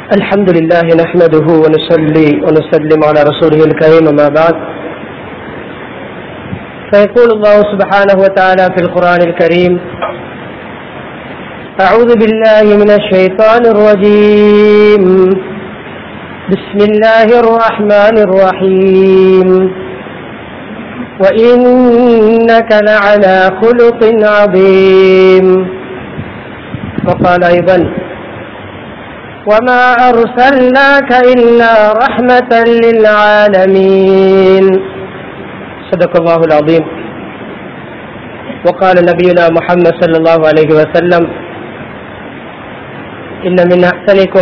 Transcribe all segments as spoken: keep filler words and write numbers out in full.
الحمد لله نحمده ونصلي ونسلم على رسوله الكريم ما بعد فيقول الله سبحانه وتعالى في القرآن الكريم أعوذ بالله من الشيطان الرجيم بسم الله الرحمن الرحيم وإنك لعلى خلق عظيم. وقال أيضا وما أرسلناك إلا رحمة للعالمين. صدق الله العظيم. وقال نبينا محمد صلى الله عليه وسلم إن من أحسنكم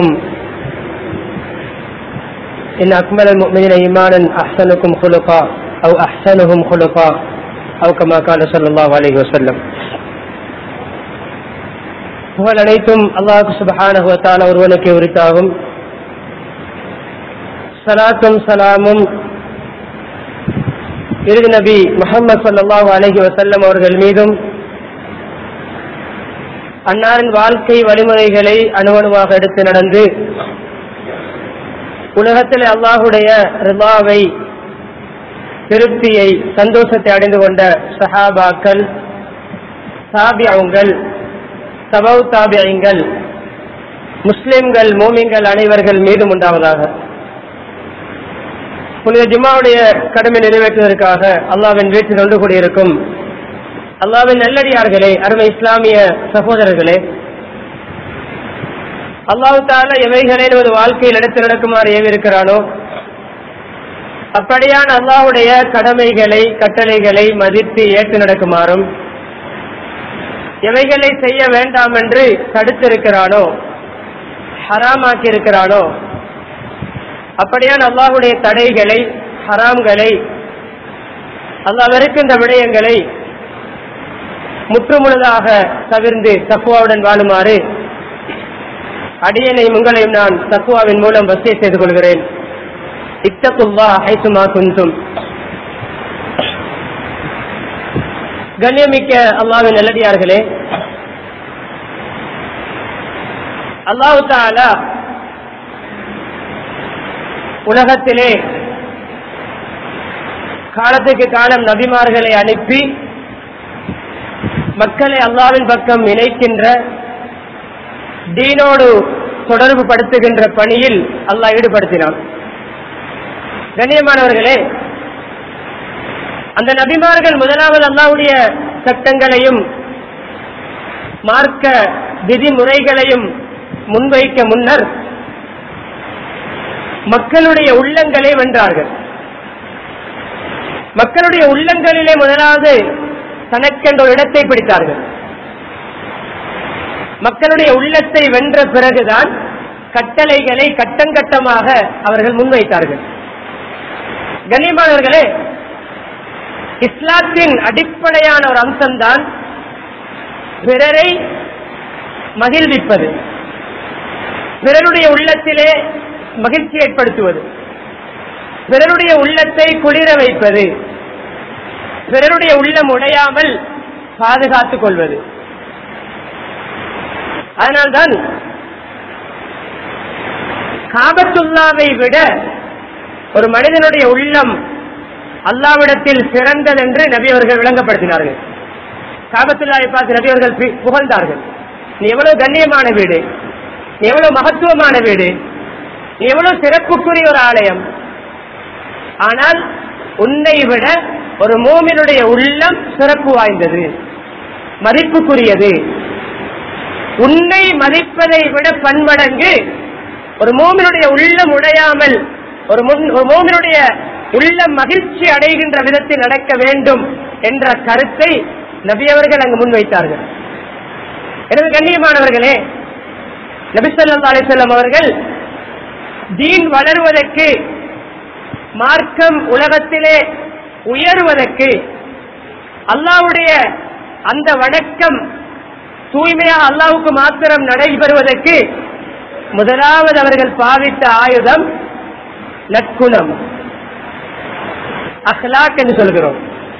إن أكمل المؤمنين إيمانا أحسنكم خلقا أو أحسنهم خلقا أو كما قال صلى الله عليه وسلم. புகழ் அனைத்தும் அல்லாஹ் சுப்ஹானஹு வ தஆலா ஒருவனுக்கே உரித்தாகும். ஸலாத்தும் ஸலாமும் இறுதி நபி முஹம்மது ஸல்லல்லாஹு அலைஹி வஸல்லம் அவர்கள் மீதும் அன்னாரின் வாழ்க்கை வழிமுறைகளை அணுவணுவாக எடுத்து நடந்து உலகத்தில் அல்லாஹுடைய ரிதாவை திருப்தியை சந்தோஷத்தை அடைந்து கொண்ட சஹாபாக்கள், தாபிஊன்கள், தபவு தாபிஈன்கள், முஸ்லிம்கள், மூமின்கள் அனைவர்கள் மீதும் உண்டாவதாக. புனித ஜும்மாவுடைய கடமை நிறைவேற்றுவதற்காக அல்லாஹ்வின் வீட்டில் ஒன்று கூடியிருக்கும் அல்லாஹ்வின் நல்லடியார்களே, அருமை இஸ்லாமிய சகோதரர்களே, அல்லாஹ் தஆலா எவைகளை நமது வாழ்க்கையில் எடுத்து நடக்குமாறு ஏவிருக்கிறானோ அப்படியான அல்லாஹ்வுடைய கடமைகளை, கட்டளைகளை மதித்து ஏற்று நடக்குமாறும், எவைகளை செய்ய வேண்டாம் என்று தடுத்திருக்கிறானோ, ஹராமாக்கி இருக்கிறானோ அப்படியான அல்லாஹ்வுடைய தடைகளை, ஹராம்களை, அல்லாஹ் வெறுக்கின்ற விடயங்களை முற்றுமுழுதாக தவிர்ந்து தக்வாவுடன் வாழுமாறு அடியனையும் உங்களையும் நான் தக்வாவின் மூலம் வசிய செய்து கொள்கிறேன். இத்தகுல்லாஹ் ஹைசுமா குன்தும். கண்ணியமிக்க அல்லாஹ்வின் நல்லடியார்களே, அல்லாஹ் தஆலா உலகத்திலே காலத்துக்கு காலம் நபிமார்களை அனுப்பி மக்களை அல்லாஹ்வின் பக்கம் இணைக்கின்ற, தீனோடு தொடர்பு படுத்துகின்ற பணியில் அல்லாஹ் ஈடுபடுத்தினான். கண்ணியமானவர்களே, அந்த நபிமார்கள் முதலாவது அல்லாஹ்வுடைய சட்டங்களையும் மார்க்க விதிமுறைகளையும் முன்வைக்க முன்னர் மக்களுடைய உள்ளங்களை வென்றார்கள். மக்களுடைய உள்ளங்களிலே முதலாவது தனக்கென்ற ஒரு இடத்தை பிடித்தார்கள். மக்களுடைய உள்ளத்தை வென்ற பிறகுதான் கட்டளைகளை கட்டங்கட்டமாக அவர்கள் முன்வைத்தார்கள். கண்ணியமானவர்களே, இஸ்லாத்தின் அடிப்படையான ஒரு அம்சம்தான் பிறரை மகிழ்விப்பது, பிறருடைய உள்ளத்திலே மகிழ்ச்சி ஏற்படுத்துவது, பிறருடைய உள்ளத்தை குளிர வைப்பது, பிறருடைய உள்ளம் உடையாமல் பாதுகாத்துக் கொள்வது. அதனால்தான் காபத்துல்லாவை விட ஒரு மனிதனுடைய உள்ளம் அல்லாஹ்விடத்தில் சிறந்தது என்று நபி அவர்கள் விளங்கப்படுத்தினார்கள். காபத்துல்லாவை பார்த்து நபி அவர்கள் புகழ்ந்தார்கள். நீ எவ்வளவு கண்ணியமான வீடு, நீ எவ்வளவு மகத்துவமான வீடு, நீ எவ்வளவு சிறப்புக்குரிய ஒரு ஆலயம். ஆனால் உன்னை விட ஒரு மூமினுடைய உள்ளம் சிறப்பு வாய்ந்தது, மதிப்புக்குரியது. உன்னை மதிப்பதை விட பன்மடங்கு ஒரு மூமினுடைய உள்ளம் உடையாமல், ஒரு மூமினுடைய உள்ளம் மகிழ்ச்சி அடைகின்ற விதத்தில் நடக்க வேண்டும் என்ற கருத்தை நபி அவர்கள் அங்கு முன்வைத்தார்கள். எனவே கண்ணியமானவர்களே, நபி ஸல்லல்லாஹு அலைஹி வஸல்லம் அவர்கள் தீன் வளருவதற்கு, மார்க்கம் உலகத்திலே உயர்வதற்கு, அல்லாஹ்வுடைய அந்த வணக்கம் தூய்மையாக அல்லாஹ்வுக்கு மாத்திரம் நடைபெறுவதற்கு முதலாவது அவர்கள் பாவித்த ஆயுதம் நற்குணம், அஹ்லாக் என்று சொல்கிறோம்,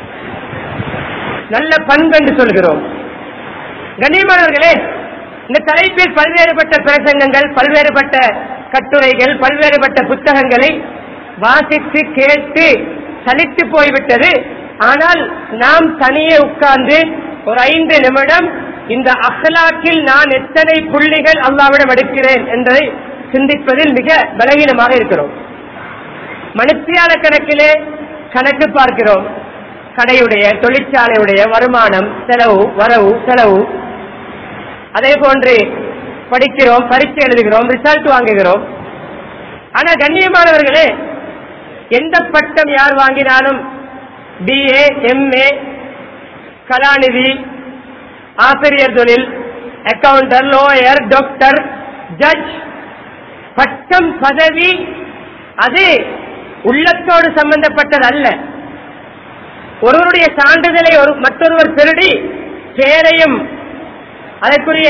நல்ல பண்பு என்று சொல்கிறோம். கண்ணியமானவர்களே, இந்த தலைப்பில் பல்வேறுபட்ட பிரசங்கங்கள், பல்வேறுபட்ட கட்டுரைகள், பல்வேறுபட்ட புத்தகங்களை வாசித்து கேட்டு சலித்து போய்விட்டது. ஆனால் நாம் தனியே உட்கார்ந்து ஒரு ஐந்து நிமிடம் இந்த அஹ்லாக்கில் நான் எத்தனை புள்ளிகள் அல்லாஹ்விடம் எடுக்கிறேன் என்பதை சிந்திப்பதில் மிக பலவீனமாக இருக்கிறோம். மணித்தியால கணக்கிலே கணக்கு பார்க்கிறோம். கடையுடைய, தொழிற்சாலையுடைய வருமானம், செலவு, வரவு, செலவு. அதே போன்று படிக்கிறோம், பரீட்சை எழுதுகிறோம், ரிசல்ட் வாங்குகிறோம். ஆனா கண்ணியமானவர்களே, எந்த பட்டம் யார் வாங்கினாலும் பிஏ, எம்ஏ, கலாநிதி, ஆசிரியர் தொழில், அக்கவுண்டர், லோயர், டாக்டர், ஜட்ஜ், பட்டம் பதவி அது உள்ளத்தோடு சம்பந்தப்பட்டது அல்ல. ஒருவருடைய சான்றிதழை ஒரு மற்றொருவர் திருடி பெயரையும் அதற்குரிய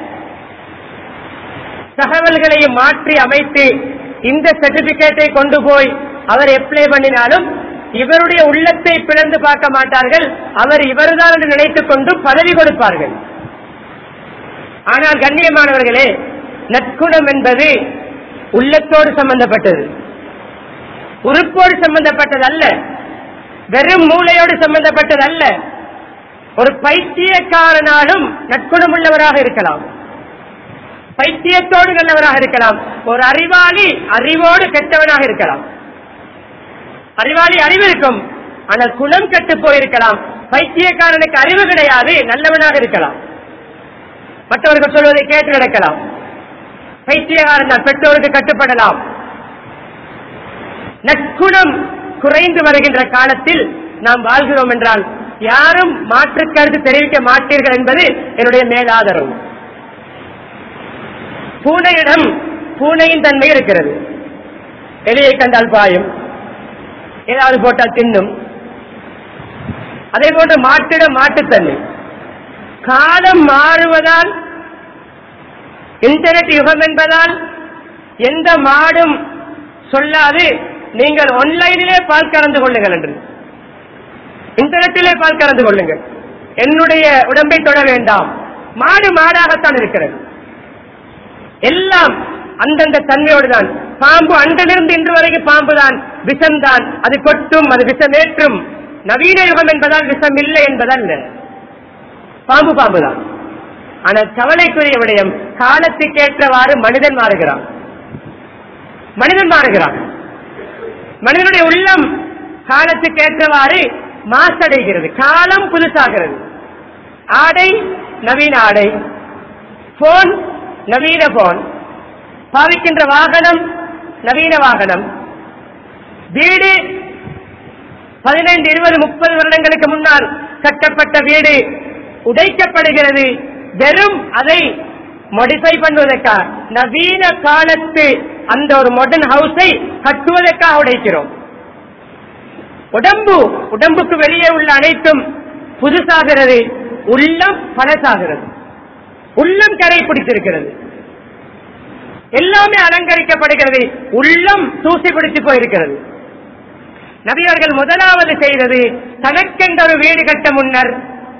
தகவல்களையும் மாற்றி அமைத்து இந்த சர்டிபிகேட்டை கொண்டு போய் அவர் அப்ளை பண்ணினாலும் இவருடைய உள்ளத்தை பிளந்து பார்க்க மாட்டார்கள். அவர் இவர்தான் என்று நினைத்துக் கொண்டு பதவி கொடுப்பார்கள். ஆனால் கண்ணியமானவர்களே, நற்குணம் என்பது உள்ளத்தோடு சம்பந்தப்பட்டது, உறுப்போடு சம்பந்தப்பட்டது அல்ல, வெறும் மூளையோடு சம்பந்தப்பட்டது அல்ல. ஒரு பைத்தியக்காரனாலும் நற்குணம் உள்ளவராக இருக்கலாம், பைத்தியத்தோடு நல்லவராக இருக்கலாம். ஒரு அறிவாளி அறிவோடு கெட்டவனாக இருக்கலாம். அறிவாளி அறிவு இருக்கும், ஆனால் குணம் கெட்டு போயிருக்கலாம். பைத்தியக்காரனுக்கு அறிவு கிடையாது, நல்லவனாக இருக்கலாம். மற்றவர்கள் சொல்வதை கேட்டு நடக்கலாம். பைத்தியக்காரன் பெற்றோருக்கு கட்டுப்படலாம். நற்குணம் குறைந்து வருகின்ற காலத்தில் நாம் வாழ்கிறோம் என்றால் யாரும் மாற்று கருத்து தெரிவிக்க மாட்டீர்கள் என்பது என்னுடைய மேலாதரவு. பூனையிடம் பூனையின் தன்மை இருக்கிறது. எலியை கண்டால் பாயும், ஏதாவது போட்டால் தின்னும். அதே போன்று மாட்டிடம் மாட்டுத்தன்மை. காலம் மாறுவதால், இன்டர்நெட் யுகம் என்பதால் எந்த மாடும் சொல்லாது நீங்கள் ஆன்லைனிலே பால் கறந்து கொள்ளுங்கள் என்று, இன்டர்நெட்டிலே பால் கறந்து கொள்ளுங்கள், என்னுடைய உடம்பை தொட வேண்டாம். மாடு மாடாகத்தான் இருக்கிறது. எல்லாம் அந்தந்த தன்மையோடு தான். பாம்பு அன்றிலிருந்து இன்று வரைக்கும் பாம்பு தான், விஷம்தான். அது கொட்டும், அது விஷமேற்றும். நவீன யுகம் என்பதால் விஷம் இல்லை என்பதல்ல, பாம்பு பாம்பு தான். ஆனால் கவலைக்குரிய விடயம், காலத்துக்கேற்றவாறு மனிதன் மாறுகிறான். மனிதன் மாறுகிறான். மனிதனுடைய உள்ளம் காலத்துக்கேற்றவாறு மாசடைகிறது. காலம் புதுசாகிறது. ஆடை நவீன ஆடை, போன் நவீன போன், பாவிக்கின்ற வாகனம் நவீன வாகனம். வீடு பதினைந்து இருபது முப்பது வருடங்களுக்கு முன்னால் கட்டப்பட்ட வீடு உடைக்கப்படுகிறது. வெறும் அதை மாடிஃபை பண்ணுவதற்காக, நவீன காலத்து அந்த ஒரு மாடர்ன் ஹவுஸை கட்டுவதற்காக உடைக்கிறோம். உடம்பு உடம்புக்கு வெளியே உள்ள அனைத்தும் புதுசாகிறது, உள்ளம் பழசாகிறது. உள்ளம் கரை பிடித்திருக்கிறது, எல்லாமே அலங்கரிக்கப்படுகிறது, உள்ளம் தூசி பிடித்து போயிருக்கிறது. நபியவர்கள் முதலாவது செய்தது, தனக்கென்று ஒரு வீடு கட்ட முன்னர்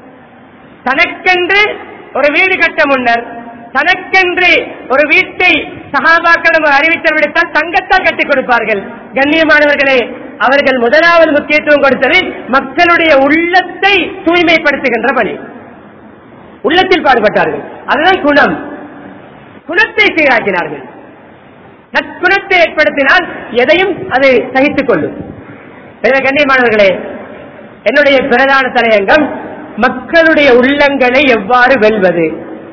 தனக்கென்று ஒரு வீடு கட்ட முன்னர் தனக்கென்று ஒரு வீட்டை சஹாபாக்களும் அறிவித்தல் விடுத்தால் தங்கத்தால் கட்டிக் கொடுப்பார்கள். கண்ணியமானவர்களே, அவர்கள் முதலாவது முக்கியத்துவம் கொடுத்தது மக்களுடைய உள்ளத்தை தூய்மைப்படுத்துகின்ற பணி. உள்ளத்தில் பாடுபட்டார்கள். அதுதான் குணம். குணத்தை சீராக்கினார்கள். நற்குணத்தை ஏற்படுத்தினால் எதையும் அது சகித்துக் கொள்ளும். கண்ணியமானவர்களே, என்னுடைய பிரதான தலையங்கம் மக்களுடைய உள்ளங்களை எவ்வாறு வெல்வது.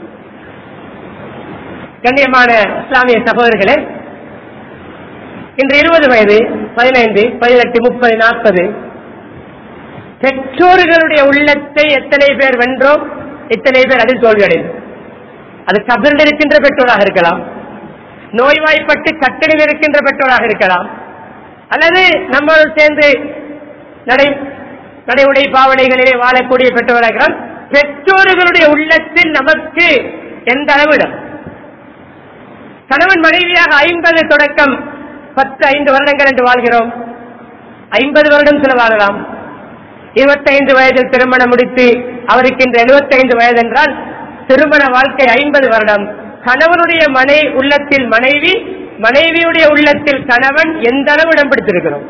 கண்ணியமான இஸ்லாமிய சகோதரர்களே, இன்று இருபது வயது, பதினைந்து, பதினெட்டு, முப்பது, நாற்பது பெற்றோர்களுடைய உள்ளத்தை எத்தனை பேர் வென்றோம், எத்தனை பேர் அதில் தோல்வியடைந்தோம். அது கபரில் இருக்கின்ற பெற்றோராக இருக்கலாம், நோய்வாய்ப்பட்டு கட்டணில் இருக்கின்ற பெற்றோராக இருக்கலாம், அல்லது நம்மளோடு சேர்ந்து நடை நடைமுறை பாவனைகளிலே வாழக்கூடிய பெற்றோராக இருக்கலாம். பெற்றோர்களுடைய உள்ளத்தில் நமக்கு எந்த அளவிடம், கணவன் மனைவியாக ஐம்பது தொடக்கம் பத்து ஐந்து வருடங்கள் என்று வாழ்கிறோம். ஐம்பது வருடம் சில வாழலாம். இருபத்தைந்து வயதில் திருமணம் முடித்து அவருக்கு இன்று எழுபத்தி ஐந்து வயது என்றால் திருமண வாழ்க்கை ஐம்பது வருடம். கணவனுடைய மனை உள்ளத்தில் மனைவி மனைவியுடைய உள்ளத்தில் கணவன் எந்த அளவு இடம் பிடித்திருக்கிறோம்.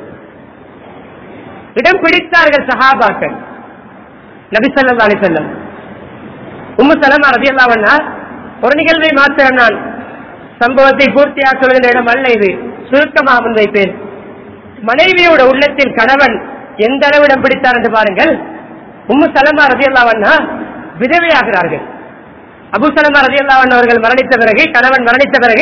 இடம் பிடித்தார்கள் சஹாபாக்கள். நபி ஸல்லல்லாஹு அலைஹி வஸல்லம் உம்மு சலமா ரலியல்லாஹு அன்ஹா ஒரு நிகழ்வை மாத்திரம் நான் சம்பவத்தை பூர்த்தியாக சொல்கின்ற இடம் அல்ல இது, சுருக்கமாக முன்வைப்பேன். மனைவியோட உள்ளத்தில் கணவன் எந்த அளவு இடம் பிடித்தார் என்று பாருங்கள். உம்மு சலமா ரலியல்லாஹு அன்ஹா விதவையாகிறார்கள். அபூ சலமா ரலியல்லாஹு அன்ஹு அவர்கள் மரணித்த பிறகு, கணவன் மரணித்த பிறகு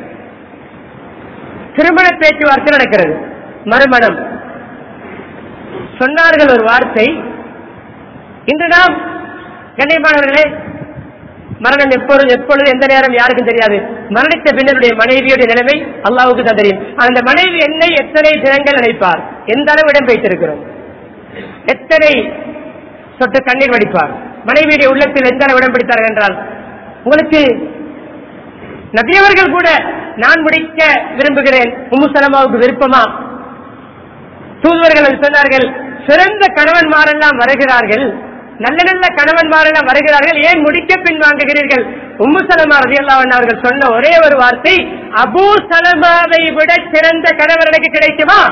திருமண பேச்சுவார்த்தை நடக்கிறது. மறுமணம் சொன்னார்கள் ஒரு வார்த்தை, இன்று நாம் கண்ணியமானவர்களே, மரணம் எப்பொழுது எப்பொழுது எந்த நேரம் யாருக்கும் தெரியாது. மரணித்த பின்னருடைய மனைவியுடைய நிலைமை அல்லாஹ்வுக்கு தான் தெரியும். அந்த மனைவி என்னை எத்தனை தினங்கள் நினைப்பார், எந்த அளவு இடம் வைத்திருக்கிறோம், எத்தனை சொட்டு கண்ணீர் வடிப்பார். மனைவியுடைய உள்ளத்தில் எந்த அளவு இடம் பிடித்தார்கள் என்றால், உங்களுக்கு நபியவர்கள் கூட நான் முடிக்க விரும்புகிறேன், உம்மு சலமாவுக்கு விருப்பமா? தூதுவர்கள் சொன்னார்கள், சிறந்த கணவன்மாரெல்லாம் வருகிறார்கள், நல்ல நல்ல கணவன்மாரெல்லாம் வருகிறார்கள், ஏன் முடிக்க பின் வாங்குகிறீர்கள்? உம்மு சலமா ரலியல்லாஹு அன்ஹா அவர்கள் சொன்ன ஒரே ஒரு வார்த்தை, அபூ சலமாவை விட சிறந்த கணவர் எனக்கு கிடைக்குமா?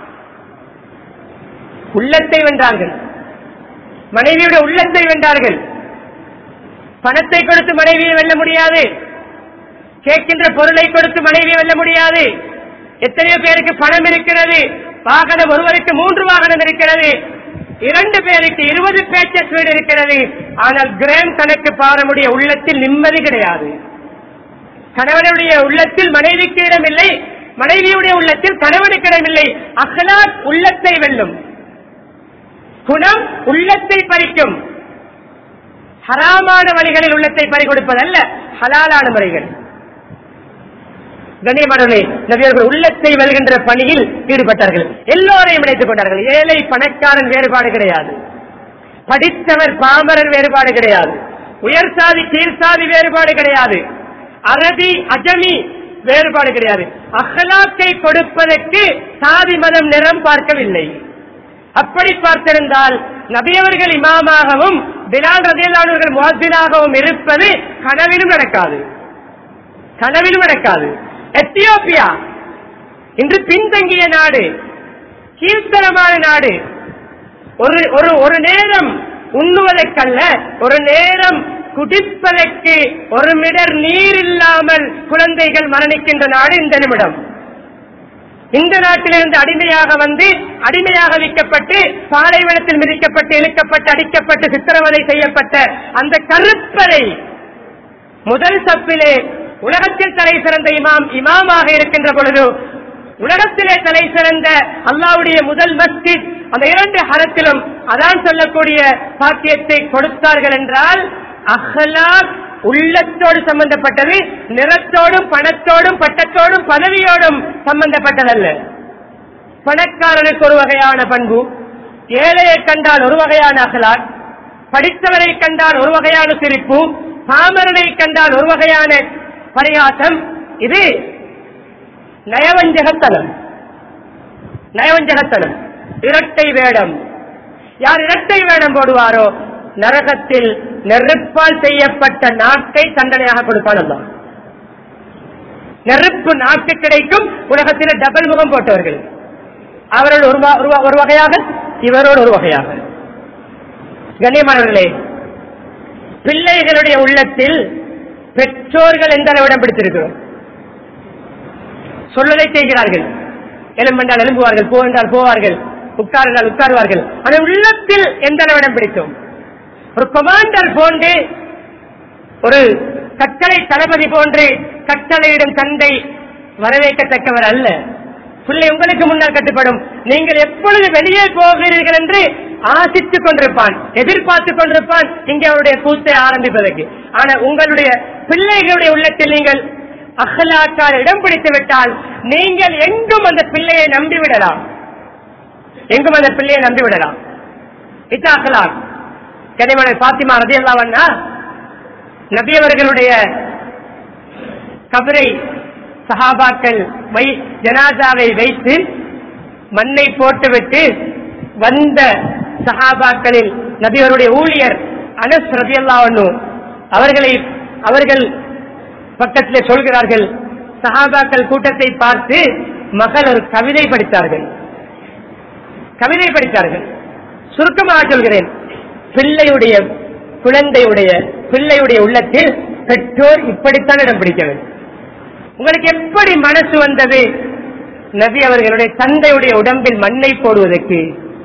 உள்ளத்தை வென்றார்கள், மனைவியுடைய உள்ளத்தை வென்றார்கள். பணத்தை கொடுத்து மனைவியை வெல்ல முடியாது, கேட்கின்ற பொருளை கொடுத்து மனைவியை வெல்ல முடியாது. எத்தனையோ பேருக்கு பணம் இருக்கிறது, வாகனம் ஒருவருக்கு மூன்று வாகனம் இருக்கிறது, இரண்டு பேருக்கு இருபது பேச்சஸ் வீடு இருக்கிறது, ஆனால் கிராம் கணக்கு பாரமுடைய உள்ளத்தில் நிம்மதி கிடையாது. கணவனுடைய உள்ளத்தில் மனைவிக்கு இடமில்லை, மனைவியுடைய உள்ளத்தில் கணவனுக்கு இடமில்லை. அஹ்லாக் உள்ளத்தை வெல்லும், குணம் உள்ளத்தை பறிக்கும். ஹராமான வழிகளில் உள்ளத்தை பறி கொடுப்பதல்ல, ஹலாலான முறைகள். கண்ணியமானவர்களே, நபியவர்கள் உள்ளத்தை வெல்கின்ற பணியில் ஈடுபட்டார்கள். எல்லோரையும் இணைத்துக் கொண்டார்கள். ஏழை பணக்காரன் வேறுபாடு கிடையாது, படித்தவர் பாமரன் வேறுபாடு கிடையாது, உயர் சாதி கீழ் சாதி வேறுபாடு கிடையாது, அரபி அஜமி வேறுபாடு கிடையாது. அஹ்லாக்கை கொடுப்பதற்கு சாதி மதம் நிறம் பார்க்கவில்லை. அப்படி பார்த்திருந்தால் நபியவர்கள் இமாமாகவும் பிலால் ரலியல்லாஹு அன்ஹு அவர்கள் முஅத்தினாகவும் இருப்பது கனவிலும் நடக்காது, கனவிலும் நடக்காது. எத்தியோப்பியா இன்று பின்தங்கிய நாடு, கீழ்த்தரமான நாடு. ஒரு ஒரு ஒரு நேரம் உண்ணுவதற்கல்ல, ஒரு நேரம் குடிப்பதற்கு ஒரு மிடர் நீர் இல்லாமல் குழந்தைகள் மரணிக்கின்ற நாடு இந்த நிமிடம். இந்த நாட்டிலிருந்து அடிமையாக வந்து அடிமையாக விற்கப்பட்டு பாலைவனத்தில் மிதிக்கப்பட்டு இழுக்கப்பட்டு அடிக்கப்பட்டு சித்திரவதை செய்யப்பட்ட அந்த கருப்பரை முதல் சப்பிலே உலகத்தில் தலை சிறந்த இமாம் இமாமாக இருக்கின்ற பொழுது, உலகத்திலே தலை சிறந்த அல்லாஹ்வுடைய முதல் மஸ்ஜித், அந்த இரண்டு ஹரத்திலும் அதான் சொல்லக்கூடிய பாக்கியத்தை கொடுத்தார்கள் என்றால், அஹ்லாக் உள்ளத்தோடு சம்பந்தப்பட்டது, நிறத்தோடும் பணத்தோடும் பட்டத்தோடும் பதவியோடும் சம்பந்தப்பட்டதல்ல. பணக்காரனுக்கு ஒரு வகையான பண்பு, ஏழையை கண்டால் ஒரு வகையான அஹ்லாக், படித்தவரை கண்டால் ஒரு வகையான சிரிப்பு, பாமரனை கண்டால் ஒரு வகையான பரிகாசம். இது நயவஞ்சகத்தனம், நயவஞ்சகத்தனம், இரட்டை வேடம். யார் இரட்டை வேடம் போடுவாரோ நரகத்தில் நெருப்பால் செய்யப்பட்ட நாக்கை தண்டனையாக கொடுப்பான் அல்லாஹ். நெருப்பு நாக்கு கிடைக்கும் உலகத்தில் டபுள் முகம் போட்டவர்கள், அவரோடு ஒரு வகையாக இவரோடு ஒரு வகையாக. கண்ணியமானவர்களே, பிள்ளைகளுடைய உள்ளத்தில் பெற்றோர்கள் எந்த அளவிடம் பிடித்திருக்கிறோம். சொல்வதை செய்கிறார்கள், எலும்பென்றால் எழும்புவார்கள், போ என்றால் போவார்கள், உட்கார் என்றால் உட்காருவார்கள். அந்த உள்ளத்தில் எந்த அளவிடம் பிடித்தோம். ஒரு கமாண்டர் போன்று, ஒரு கட்டளை தளபதி போன்று கட்டளையிடும் தந்தை வரவேற்கத்தக்கவர் அல்ல. பிள்ளை உங்களுக்கு முன்னால் கட்டுப்படும். நீங்கள் எப்பொழுது வெளியே போகிறீர்கள் என்று ஆசித்துக் கொண்டிருப்பான், எதிர்பார்த்துக் கொண்டிருப்பான் இங்கே அவருடைய கூத்தை ஆரம்பிப்பதற்கு. ஆனால் உங்களுடைய பிள்ளைகளுடைய உள்ளத்தில் நீங்கள் அஹ்லாக்கால் இடம் பிடித்து விட்டால் நீங்கள் எங்கும் அந்த பிள்ளையை நம்பிவிடலாம், எங்கும் அந்த பிள்ளையை நம்பிவிடலாம். இது அஹ்லாக். கனிமனை பாத்திமா ரலியல்லாஹு அன்ஹா நபி அவர்களுடைய கபரை சஹாபாக்கள் ஜனாசாவை வைத்து மண்ணை போட்டுவிட்டு வந்த சஹாபாக்களில் நபியவருடைய ஊழியர் அனஸ் ரலியல்லாஹு அன்ஹு அவர்களை அவர்கள் பக்கத்திலே சொல்கிறார்கள், சஹாபாக்கள் கூட்டத்தை பார்த்து மகள் ஒரு கவிதை படித்தார்கள். கவிதை படித்தார்கள். சுருக்கமாக சொல்கிறேன். பிள்ளையுடைய குழந்தையுடைய பிள்ளையுடைய உள்ளத்தில் பெற்றோர் இப்படித்தான் இடம் பிடிக்க வேண்டும். உங்களுக்கு எப்படி மனசு வந்தது நபி அவர்களுடைய தந்தையுடைய உடம்பில் மண்ணை போடுவதற்கு?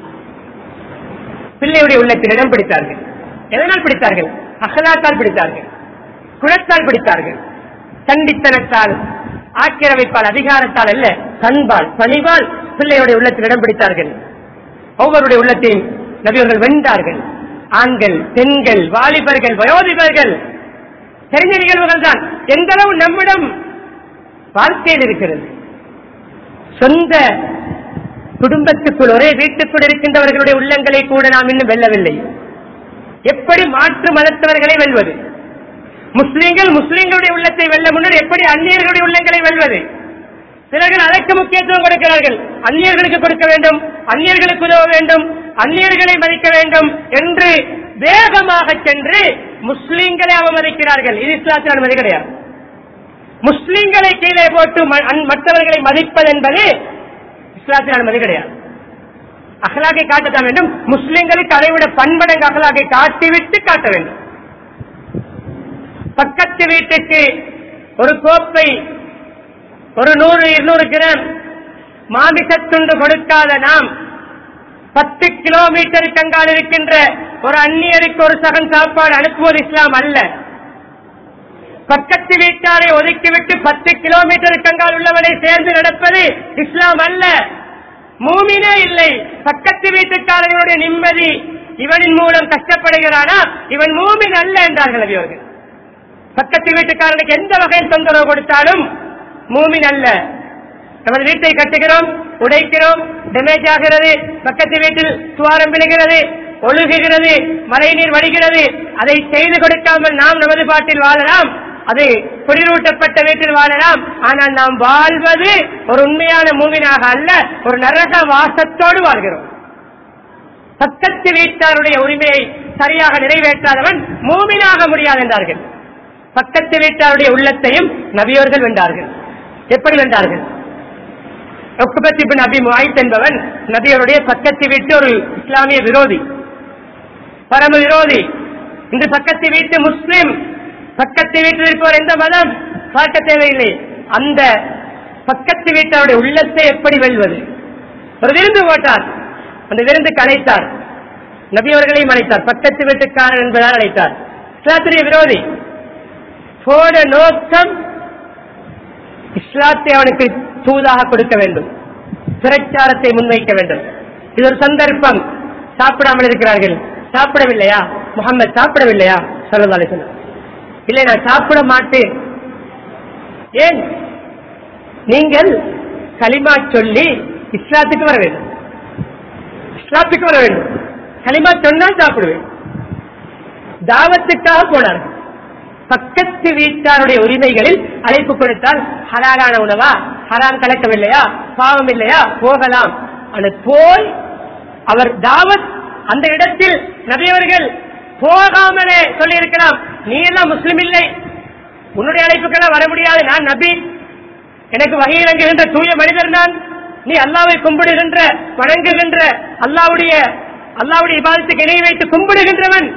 பிள்ளையுடைய உள்ளத்தில் இடம் பிடித்தார்கள். எதனால் பிடித்தார்கள்? அகலாத்தால் பிடித்தார்கள், குணத்தால் பிடித்தார்கள், தண்டித்தனத்தால், ஆக்கிரமிப்பால், அதிகாரத்தால் அல்ல, பண்பால், பணிவால் பிள்ளையுடைய உள்ளத்தில் இடம் பிடித்தார்கள். ஒவ்வொருடைய உள்ளத்தையும் நபியவர்கள் வென்றார்கள். ஆண்கள், பெண்கள், வாலிபர்கள், வயோதிபர்கள், தெரிஞ்ச நிகழ்வுகள் தான். எந்த அளவு நம்மிடம் வாழ்க்கையில் இருக்கிறது. சொந்த குடும்பத்துக்குள் ஒரே வீட்டுக்குள் இருக்கின்றவர்களுடைய உள்ளங்களை கூட நாம் இன்னும் வெல்லவில்லை. எப்படி மாற்று மதத்தவர்களை வெல்வது? முஸ்லீம்கள் முஸ்லீம்களுடைய உள்ளத்தை வெல்ல முன்னர் எப்படி அந்நியர்களுடைய உள்ளங்களை வெல்வது? சிலர்கள் அதற்கு முக்கியத்துவம் கொடுக்கிறார்கள். அந்நியர்களுக்கு கொடுக்க வேண்டும், அந்நியர்களுக்கு உதவ வேண்டும், அந்நியர்களை மதிக்க வேண்டும் என்று வேகமாக சென்று முஸ்லீம்களை அவமதிக்கிறார்கள். இது இஸ்லாத்தின் அனுமதி கிடையாது. முஸ்லீம்களை கீழே போட்டு மற்றவர்களை மதிப்பது என்பது இஸ்லாத்தின் அனுமதி கிடையாது. அகலாக்கை காட்டத்தான் வேண்டும். முஸ்லீம்களுக்கு அதைவிட பன்மடங்கு அகலாக்கை காட்டிவிட்டு காட்ட வேண்டும். பக்கத்து வீட்டுக்கு ஒரு கோப்பை, ஒரு நூறு இருநூறு கிராம் மாமிசத்துண்டு கொடுக்காத நாம் பத்து கிலோமீட்டருக்கு அங்கால் இருக்கின்ற ஒரு அந்நியருக்கு ஒரு சகன் சாப்பாடு அனுப்புவது இஸ்லாம் அல்ல. பக்கத்து வீட்டாரை ஒதுக்கிவிட்டு பத்து கிலோமீட்டருக்கு அங்கால் உள்ளவனை சேர்ந்து நடப்பது இஸ்லாம் அல்ல. மூமினே இல்லை. பக்கத்து வீட்டுக்காரர்களுடைய நிம்மதி இவனின் மூலம் கஷ்டப்படுகிறானா, இவன் மூமின் அல்ல என்றார்கள் அவர்கள். பக்கத்து வீட்டுக்காரனுக்கு எந்த வகையில் தொந்தரவு கொடுத்தாலும் மூமின் அல்ல. நமது வீட்டை கட்டுகிறோம், உடைக்கிறோம், டேமேஜ் ஆகிறது, பக்கத்து வீட்டில் துவாரம் விழுகிறது, ஒழுகுகிறது, மழை நீர் வடிகிறது. அதை செய்து கொடுக்காமல் நாம் நமது பாட்டில் வாழலாம், அது குளிரூட்டப்பட்ட வீட்டில் வாழலாம். ஆனால் நாம் வாழ்வது ஒரு உண்மையான மூமினாக அல்ல, ஒரு நரக வாசத்தோடு வாழ்கிறோம். பக்கத்து வீட்டாருடைய உரிமையை சரியாக நிறைவேற்றாதவன் மூமினாக முடியாது என்றார்கள். பக்கத்து வீட்டாருடைய உள்ளத்தையும் நபியோர்கள் வென்றார்கள். எப்படி வென்றார்கள்? நபி முஆயித் என்பவன் நபியோருடைய பக்கத்து வீட்டு ஒரு இஸ்லாமிய விரோதி, பரம விரோதி. இந்த பக்கத்து வீட்டு முஸ்லிம், பக்கத்து வீட்டில் இருப்பவர் எந்த மதம் பார்க்க தேவையில்லை. அந்த பக்கத்து வீட்டாருடைய உள்ளத்தை எப்படி வெல்வது? ஒரு விருந்து போட்டார், அந்த விருந்துக்கு அழைத்தார், நபி அவர்களையும் அழைத்தார். பக்கத்து வீட்டுக்காரர் என்பதால் அழைத்தார். இஸ்லாத்துடைய விரோதி. போன நோக்கம் இஸ்லாத்தை அவனுக்கு தூதாக கொடுக்க வேண்டும், பிரச்சாரத்தை முன்வைக்க வேண்டும். இது ஒரு சந்தர்ப்பம். சாப்பிடாமல் இருக்கிறார்கள். சாப்பிடவில்லையா முஹம்மது? சாப்பிடவில்லையா? ஸல்லல்லாஹு அலைஹி வஸல்லம். இல்லை, நான் சாப்பிட மாட்டேன். ஏன்? நீங்கள் கலிமா சொல்லி இஸ்லாத்துக்கு வர வேண்டும். இஸ்லாத்துக்கு வர வேண்டும். கலிமா சொன்னால் சாப்பிடுவேன். தாவத்துக்காக போனார்கள். பக்கத்து வீட்டாருடைய உரிமைகளில் அழைப்பு கொடுத்தால் ஹலாலான உணவா, ஹராம் கலக்கவில்லையா, பாவம் இல்லையா, போகலாம். ஆனால் போய் அவர் தாவத் அந்த இடத்தில் நபியவர்கள் போகாமலே சொல்லி இருக்கலாம், நீ எல்லாம் முஸ்லிம் இல்லை, உன்னுடைய அழைப்புக்கெல்லாம் வர முடியாது, நான் நபி, எனக்கு வகை இறங்குகின்ற தூய மனிதர் நான், நீ அல்லாவை கும்பிடுகின்ற வணங்குகின்ற அல்லாவுடைய அல்லாவுடைய இபாதத்துக்கு இணை வைத்து கும்பிடுகின்றவன்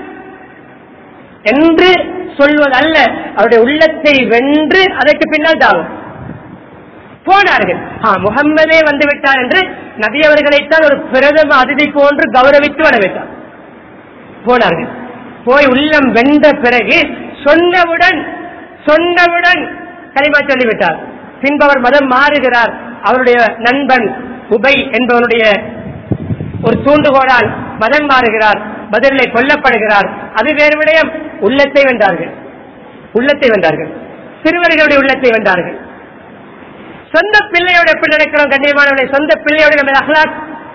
என்று சொல்வதல்ல. அவருடைய உள்ளத்தை வென்று அதற்கு பின்னால் தாவும் போனார்கள். முகம்மதே வந்து விட்டார் என்று நபி அவர்களைத்தான் ஒரு பிரதம அதிதி போன்று கௌரவித்து வரவேற்றார். போனார்கள். போய் உள்ளம் வென்ற பிறகு சொன்னவுடன் சொன்னவுடன் கலிமா சொல்லிவிட்டார். பின்பவர் மதம் மாறுகிறார். அவருடைய நண்பன் உபை என்பவனுடைய ஒரு தூண்டுகோளால் மதம் மாறுகிறார். பதிலை கொல்லப்படுகிறார். அது வேறு விடயம். உள்ளத்தை வென்றார்கள். உள்ளத்தை வென்றார்கள். சிறுவர்களுடைய உள்ளத்தை வென்றார்கள். சொந்த பிள்ளையோட எப்படி நடக்கிறோம் கண்ணியமானவர்களை? சொந்த பிள்ளையோட நமது அஹ்லாக்,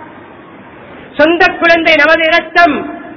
சொந்த குழந்தை நமது இரத்தம்,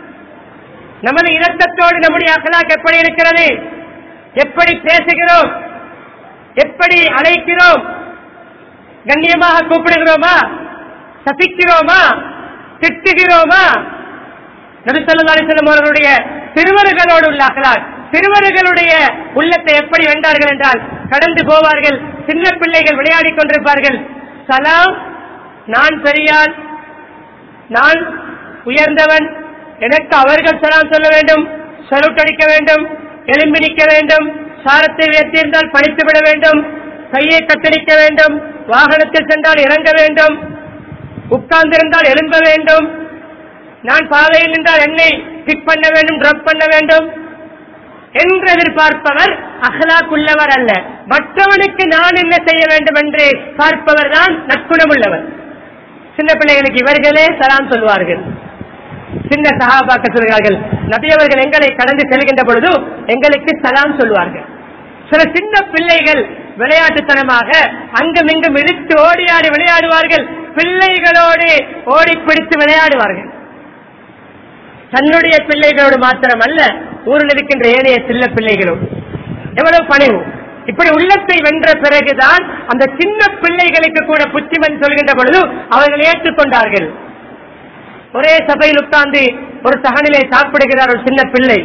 நமது இரத்தத்தோடு நம்முடைய அஹ்லாக் எப்படி இருக்கிறது? எப்படி பேசுகிறோம்? எப்படி அழைக்கிறோம்? கண்ணியமாக கூப்பிடுகிறோமா? சபிக்கிறோமா? திட்டுகிறோமா? நபி ஸல்லல்லாஹு அலைஹி வஸல்லம் அவர்களுடைய சிறுவர்களோடு உள்ள அஹ்லாக், சிறுவர்களுடைய உள்ளத்தை எப்படி வென்றார்கள் என்றால், கடந்து போவார்கள், சின்ன பிள்ளைகள் விளையாடி கொண்டிருப்பார்கள். சலாம், நான் பெரியான், நான் உயர்ந்தவன், எனக்கு அவர்கள் சலாம் சொல்ல வேண்டும், சலுட் அடிக்க வேண்டும், எலும்பி நிற்க வேண்டும், சாரத்தை உயர்த்தியிருந்தால் பணித்து விட வேண்டும், கையை கத்தளிக்க வேண்டும், வாகனத்தில் சென்றால் இறங்க வேண்டும், உட்கார்ந்திருந்தால் எழும்ப வேண்டும், நான் பாதையில் நின்றால் என்னை பிக் பண்ண வேண்டும், டிராப் பண்ண வேண்டும் என்று எதிர்பார்ப்பவர் அஹ்லாக் உள்ளவர் அல்ல. மற்றவனுக்கு நான் என்ன செய்ய வேண்டும் என்று பார்ப்பவர் தான் நற்குணம் உள்ளவர். சின்ன பிள்ளைகளுக்கு இவர்களே சலாம் சொல்வார்கள். சின்ன சஹாபாக்கள் சொல்கிறார்கள், நபி அவர்கள் எங்களை கடந்து செல்கின்ற பொழுது எங்களுக்கு சலாம் சொல்வார்கள். சில சின்ன பிள்ளைகள் விளையாட்டுத்தனமாக அங்கும் இங்கும் இழுத்து ஓடியாடி விளையாடுவார்கள். பிள்ளைகளோடு ஓடி பிடித்து விளையாடுவார்கள். தன்னுடைய பிள்ளைகளோடு மாத்திரம் அல்ல, ஊரில் இருக்கின்ற ஏனைய சின்ன பிள்ளைகளோடு. எவ்வளவு பணிவு! இப்படி உள்ளத்தை வென்ற பிறகுதான் அந்த சின்ன பிள்ளைகளுக்கு கூட புத்திமதி சொல்கின்ற பொழுது அவர்கள் ஏற்றுக்கொண்டார்கள். ஒரே சபையில் உட்கார்ந்து ஒரு சகனிலே சாப்பிடுகிறார் ஒரு சின்ன பிள்ளை.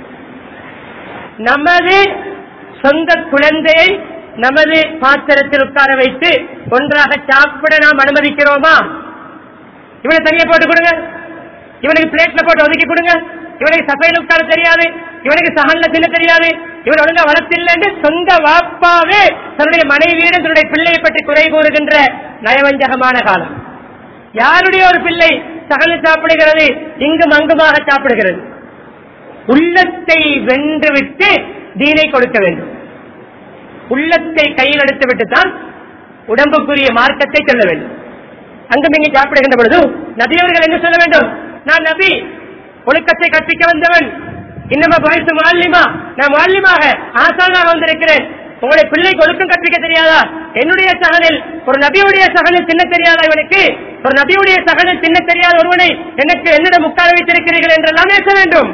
நமது சொந்த குழந்தையை நமது பாத்திரத்தில் உட்கார வைத்து ஒன்றாக சாப்பிட நாம் அனுமதிக்கிறோமா? இவனை தனியா போட்டு கொடுங்க, இவனுக்கு பிளேட்ல போட்டு ஒதுக்கி கொடுங்க, இவனுக்கு சபையில் உட்கார தெரியாது, இவனுக்கு சகன்ல தின்ன தெரியாது, இவன் ஒழுங்கா வளர்த்தில்லை என்று சொந்த வாப்பாவே தன்னுடைய மனைவியிடம் தன்னுடைய பிள்ளையை பற்றி குறை கூறுகின்ற நயவஞ்சகமான காலம். யாருடைய ஒரு பிள்ளை சகல சாப்பிடுகிறது, இங்கும் அங்குமாக சாப்பிடுகிறது. உள்ளத்தை வென்றுவிட்டு தீனை கொடுக்க வேண்டும். உள்ளத்தை கையில் எடுத்து விட்டுத்தான் உடம்புக்குரிய மார்க்கத்தை சொல்ல வேண்டும். அங்கும் இங்கு சாப்பிடுகின்ற பொழுது நபியவர்கள் என்ன சொல்ல வேண்டும்? நான் நபி, ஒழுக்கத்தை கற்பிக்க வந்தவன், இன்னமா வயசு மாலிமா, நான் மாலிமாக ஆசானாக வந்திருக்கிறேன். உங்களுடைய பிள்ளைக்கு ஒழுக்கம் கற்பிக்க தெரியாதா? என்னுடைய சகனில் ஒரு நபியுடைய சகனில் தின்ன தெரியாதா? இவனுக்கு ஒரு நபியுடைய சகனில் தின்ன தெரியாத ஒருவனை எனக்கு என்னிடம் உட்கார வைத்திருக்கிறீர்கள் என்றெல்லாம் பேச வேண்டும்.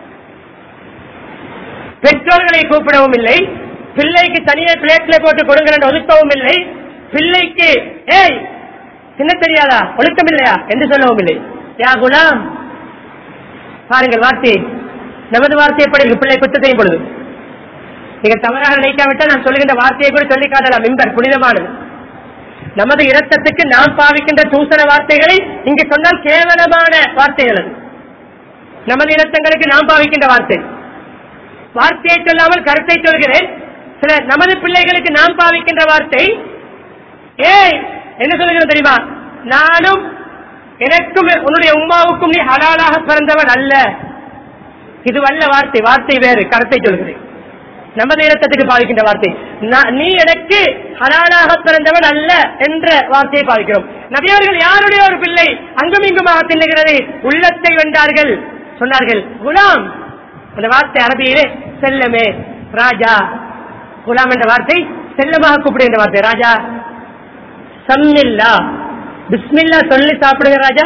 பெற்றோர்களை கூப்பிடவும் இல்லை, பிள்ளைக்கு தனியே பிளேட்ல போட்டு கொடுங்கள் என்று ஒதுக்கவும் இல்லை, பிள்ளைக்கு ஏய் தின்ன தெரியாதா, ஒழுக்கம் இல்லையா என்று சொல்லவும் இல்லை. யா குலாம், பாருங்கள் வார்த்தை, நமது வார்த்தை எப்படி இருக்கு? பிள்ளை குத்த செய்யும் பொழுது நீங்க தவறாக நினைக்காவிட்டால் நான் சொல்லுகின்ற வார்த்தையை கூட சொல்லி காட்டலாம். மிம்பர் புனிதமானது. நமது இரத்தத்துக்கு நாம் பாவிக்கின்ற தூசண வார்த்தைகளை இங்கு சொன்னால் கேவலமான வார்த்தைகள். அது நமது இரத்தங்களுக்கு நாம் பாவிக்கின்ற வார்த்தை. வார்த்தையை சொல்லாமல் கருத்தை சொல்கிறேன். சில நமது பிள்ளைகளுக்கு நாம் பாவிக்கின்ற வார்த்தை ஏய் என்ன சொல்லுகிறேன் தெரியுமா? நானும் எனக்கும் உன்னுடைய உம்மாவுக்கும் நீ ஹலாலாக பிறந்தவன் அல்ல. இது வல்ல வார்த்தை, வார்த்தை வேறு, கருத்தை சொல்கிறேன். நமது இரத்தத்துக்கு பாதிக்கின்ற வார்த்தை நீ எனக்கு ஹலாலாக பிறந்தவன் அல்ல என்ற வார்த்தையை பாதிக்கிறோம். நபியவர்கள் யாருடைய ஒரு பிள்ளை அங்கும் இங்குமாக தின்னுகிறது, உள்ளத்தை வென்றார்கள். சொன்னார்கள் குலாம். அந்த வார்த்தை அரபியிலே செல்லமே, ராஜா. குலாம் என்ற வார்த்தை செல்லமாக கூப்பிடுகின்ற வார்த்தை. ராஜா சம்மில்லா, பிஸ்மில்லா சொல்லி சாப்பிடுங்க ராஜா.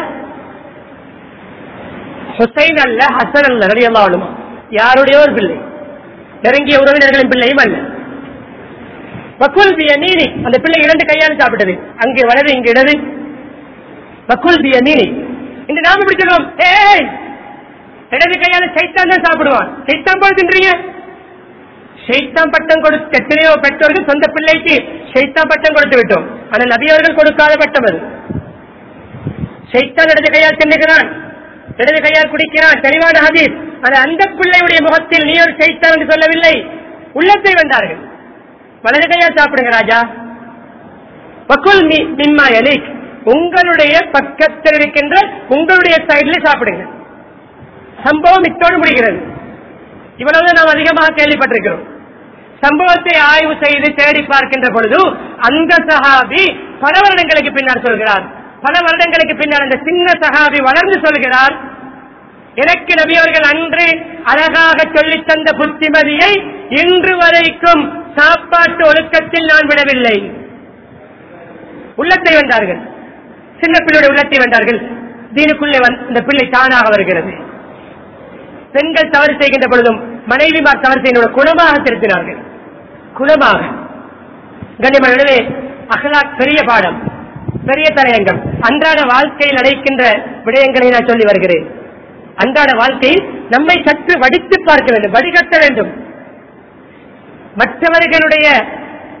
ஹுசைன் அல்ல, ஹசன் அல்ல, ரலியல்லாஹு அன்ஹு யாருடைய ஒரு பிள்ளை, நெருங்கிய உறவினர்களின் பிள்ளையும் அல்ல. வக்குல் பியமீனி, அந்த பிள்ளை இரண்டு கையால் சாப்பிட்டது. அங்கே வலது, இங்கு இடது. வக்குல் பியமீனி. இந்த நாம எப்படி சொல்லுவோம்? ஏய் இடது கையால சைத்தான் தான் சாப்பிடுவான். சைத்தான் போல தின்றீங்க. சைத்தான் பட்டம் கொடுத்து எத்தனையோ பெற்றோர்கள் சொந்த பிள்ளைக்கு சைத்தான் பட்டம் கொடுத்து விட்டோம். ஆனால் நபியவர்கள் கொடுக்காத பட்டம் அது. சைத்தான் இடது கையால் தின்னுகிறான், இடது கையால் குடிக்கிறான், தெளிவான ஹதீஸ். ஆனால் அந்த பிள்ளையுடைய முகத்தில் நீ ஒரு சைத்தான் என்று சொல்லவில்லை, உள்ளத்தை வென்றார்கள். வலது கையால் சாப்பிடுங்க ராஜா. வக்குல் மிம்மா யலிக், உங்களுடைய பக்கத்தில் இருக்கின்ற உங்களுடைய சைட்ல சாப்பிடுங்க. சம்பவம் இத்தோடு முடிகிறது. இவ்வளவு நாம் அதிகமாக கேள்விப்பட்டிருக்கிறோம். சம்பவத்தை ஆய்வு செய்து தேடி பார்க்கின்ற பொழுது அந்த சஹாபி பல வருடங்களுக்கு பின்னால் சொல்கிறார். பல வருடங்களுக்கு பின்னால் அந்த சின்ன சஹாபி வளர்ந்து சொல்கிறார், எனக்கு நபியவர்கள் அன்று அழகாக சொல்லித் தந்த புத்திமதியை இன்று வரைக்கும் சாப்பாட்டு ஒழுக்கத்தில் நான் விடவில்லை. உள்ளத்தை வென்றார்கள். சின்ன பிள்ளையுடைய உள்ளத்தை வென்றார்கள். தீனுக்குள்ளே இந்த பிள்ளை தானாக வருகிறது. பெண்கள் தவறு செய்கின்ற பொழுதும் மனைவிமார் தவறு செய்கின்ற குணமாக திருத்தினார்கள். குணமாக கண்ணியமானவர்களே, அஹ்லாக் பெரிய பாடம், பெரிய தலையங்கம். அன்றாட வாழ்க்கையில் நடக்கின்ற விடயங்களை நான் சொல்லி வருகிறேன். அன்றாட வாழ்க்கையில் நம்மை சற்று வடித்து பார்க்க வேண்டும், வடிகட்ட வேண்டும். மற்றவர்களுடைய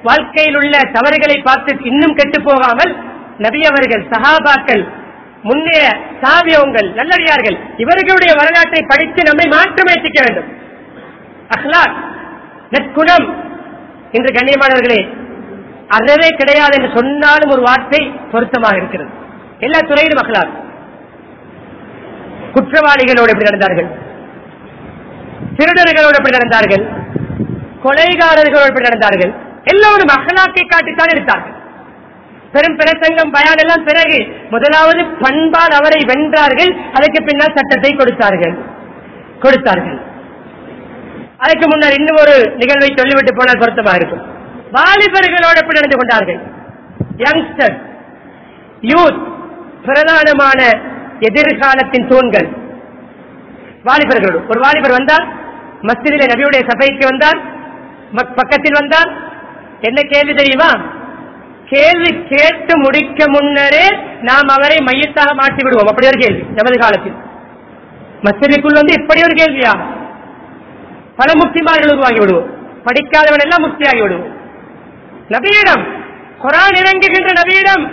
வாழ்க்கையில் உள்ள தவறுகளை பார்த்து இன்னும் கெட்டு போகாமல் நபி அவர்கள், சஹாபாக்கள், முன்னைய சாபியங்கள், நல்லடியார்கள் இவர்களுடைய வரலாற்றை படித்து நம்மை மாற்றமேற்றிக்க வேண்டும். அஹ்லாக், நற்குணம். இன்று கண்ணியமானவர்களே, அறவே கிடையாது என்று சொன்னாலும் ஒரு வார்த்தை பொருத்தமாக இருக்கிறது. எல்லா துறையிலும் அஹ்லாக். குற்றவாளிகளோடு எப்படி நடந்தார்கள், திருடர்களோடு எப்படி நடந்தார்கள், கொலைகாரர்களோடு எப்படி நடந்தார்கள், எல்லோரும் அஹ்லாக்கை காட்டித்தான் எடுத்தார்கள். பெரும் பிரசங்கம் பயான் எல்லாம் பிறகு முதலாவது பண்பால் அவரை வென்றார்கள். அதற்கு பின்னால் சட்டத்தை கொடுத்தார்கள் கொடுத்தார்கள் அதற்கு முன்னர் இன்னும் ஒரு நிகழ்வை சொல்லிவிட்டு போனால் பொருத்தமாக இருக்கும். வாலிபர்களோடு எப்படி நடந்து கொண்டார்கள், யங்ஸ்டர், யூத், பிரதானமான எதிர்காலத்தின் தூண்கள் வாலிபர்களோடு. ஒரு வாலிபர் வந்தால் மஸ்ஜிதிலே நபியுடைய சபைக்கு வந்தால் பக்கத்தில் வந்தால் என்ன கேள்வி தெரியுமா? கேள்வி கேட்டு முடிக்க முன்னரே நாம் அவரை மையத்தாக மாற்றி விடுவோம். அப்படி ஒரு கேள்வி நமது காலத்தில் மஸ்ஜிதுக்குள் வந்து இப்படி ஒரு கேள்வியா? பல முக்திமார்கள் உருவாகி விடுவோம். படிக்காதவன் எல்லாம் முக்தியாகி விடுவோம். நபியிடம், குர்ஆன் இறங்குகின்ற நபியிடம்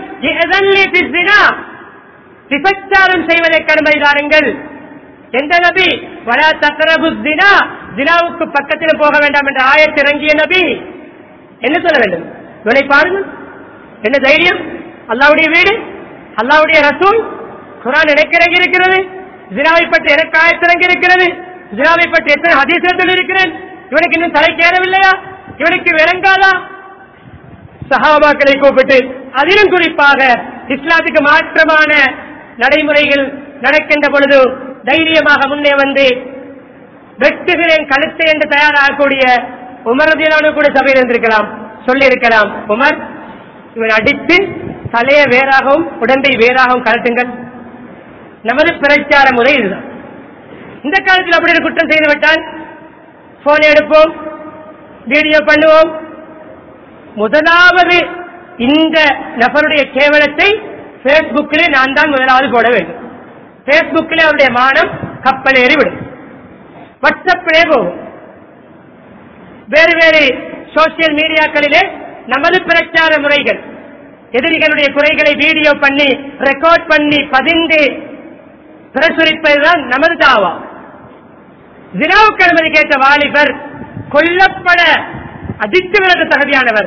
விபச்சாரம் செய்வதை கடமை தாருங்கள். எந்த நபி? வலா தக்ரபு ஸினா, ஸினாவுக்கு பக்கத்தில் போக வேண்டாம் என்ற ஆயத் இறங்கிய நபி என்ன சொல்ல வேண்டும்? இவனை பாருங்கள், என்ன தைரியம்! அல்லாஹ்வுடைய வீடு, அல்லாஹ்வுடைய ரசூல், குர்ஆன் எனக்கு இறங்கி இருக்கிறது, ஸினாவை பற்றி எனக்கு ஆயத் இறங்கி இருக்கிறது, ஸினாவை பற்றி எத்தனை ஹதீஸ்கள் இருக்கிறேன். இவனுக்கு இன்னும் தலைக்கேறவில்லையா? இவனுக்கு விளங்காதா? சஹாபாக்களை கூப்பிட்டு, அதிலும் குறிப்பாக இஸ்லாத்துக்கு மாற்றமான நடைமுறைகள் நடக்கின்ற பொழுது தைரியமாக முன்னே வந்து வெட்டுகிறேன் கழுத்தை என்று தயாராகக்கூடிய உமர் ரலியல்லாஹு கூட சபையில் இருந்திருக்கலாம், சொல்லி இருக்கலாம், உமர் இவன் அடித்து தலையை வேறாகவும் உடம்பை வேறாகவும் கலட்டுங்கள். நமது பிரச்சார முறை இதுதான். இந்த காலத்தில் அப்படி ஒரு குற்றம் செய்துவிட்டால் போன் எடுப்போம், வீடியோ பண்ணுவோம். முதலாவது இந்த நபருடைய கேவலத்தை பேஸ்புக்கிலே நான் தான் முதலாவது போட வேண்டும். பேஸ்புக்கிலே அவருடைய மானம் கப்பல் ஏறிவிடும். வாட்ஸ்அப்பிலே போகும். வேறு வேறு சோசியல் மீடியாக்களிலே நமது பிரச்சார முறைகள், எதிரிகளுடைய குறைகளை வீடியோ பண்ணி ரெக்கார்ட் பண்ணி பதிந்து பிரசுரிப்பதுதான் நமது தாவா. ஸினாவுக்கு அனுமதி கேட்ட வாலிபர் கொல்லப்பட அடித்து விலக தகுதியானவர்.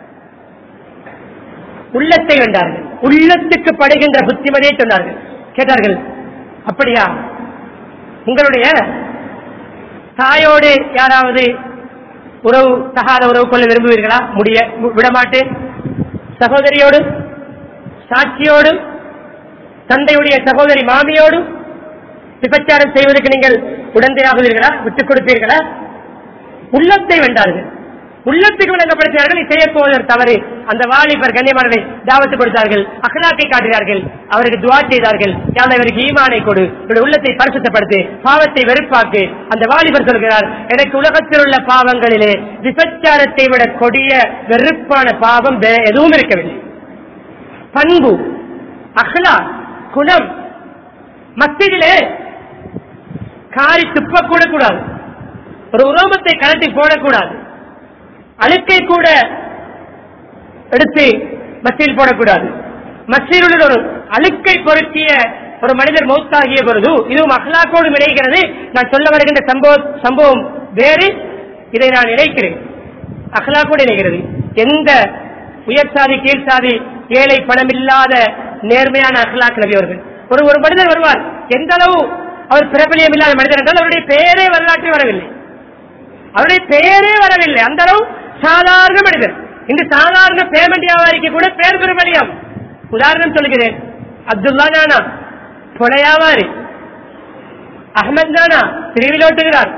உள்ளத்தை வென்றார்கள். உள்ளத்துக்கு படுகின்ற புத்திமதியை சொன்னார்கள். கேட்டார்கள், அப்படியா, உங்களுடைய தாயோடு யாராவது உறவு தகாத உறவு கொள்ள விரும்புவீர்களா? முடிய விடமாட்டேன். சகோதரியோடு, சாட்சியோடு, தந்தையுடைய சகோதரி மாமியோடு விபச்சாரம் செய்வதற்கு நீங்கள் உடந்தையாகுவீர்களா? விட்டுக் கொடுப்பீர்களா? உள்ளத்தை வென்றார்கள். உள்ளத்துக்கு விளங்கப்படுத்தினார்கள். செய்ய போவதற்கு தவறு. அந்த வாலிபர் கண்ணியமானவரை தாவத்து கொடுத்தார்கள், அக்லாக்கை காட்டினார்கள், அவருக்கு துஆ செய்தார்கள். இவருக்கு ஈமானை கொடு, இவருடைய உள்ளத்தை பரிசுத்தப்படுத்து, பாவத்தை வெறுப்பாக்கு. அந்த வாலிபர் சொல்கிறார், எனக்கு உலகத்தில் உள்ள பாவங்களிலே விபச்சாரத்தை விட கொடிய வெறுப்பான பாவம் எதுவும் இருக்கவில்லை. பண்பு, அஹ்லா, குணம். மஸ்ஜிதிலே காரி துப்ப கூட கூடாது, ஒரு உரோமத்தை கலட்டி போடக்கூடாது, அழுக்கை கூட எடுத்து மஸ்ஜிதில் போடக்கூடாது. மஸ்ஜிதில் ஒரு அழுக்கை பொருத்திய ஒரு மனிதர் மௌத்தாகிய பொழுது இதுவும் அஹ்லாக்கோடு இணைகிறது. நான் சொல்ல வருகின்ற சம்பவம் சம்பவம் வேறு, இதை நான் இணைக்கிறேன். அஹ்லாக்கோடு இணைகிறது. எந்த உயர் சாதி கீழ் சாதி ஏழை பணம் இல்லாத நேர்மையான அஹ்லாக் நபி அவர்கள். ஒரு ஒரு மனிதர் வருவார், எந்த அளவு அவர் பிரபலியம் இல்லாத மனிதர் என்றால் அவருடைய பெயரே வரலாற்றில் வரவில்லை, அவருடைய பெயரே வரவில்லை. அந்த அளவு சாதாரண மனிதர். இந்த சாதாரண பேமெண்ட் வியாபாரிக்கு கூட பேர் பிரபலியம். உதாரணம் சொல்கிறேன், அப்துல்லா நானா கொலை வியாபாரி, அஹமத் நானா திருவில் ஓட்டுகிறார்,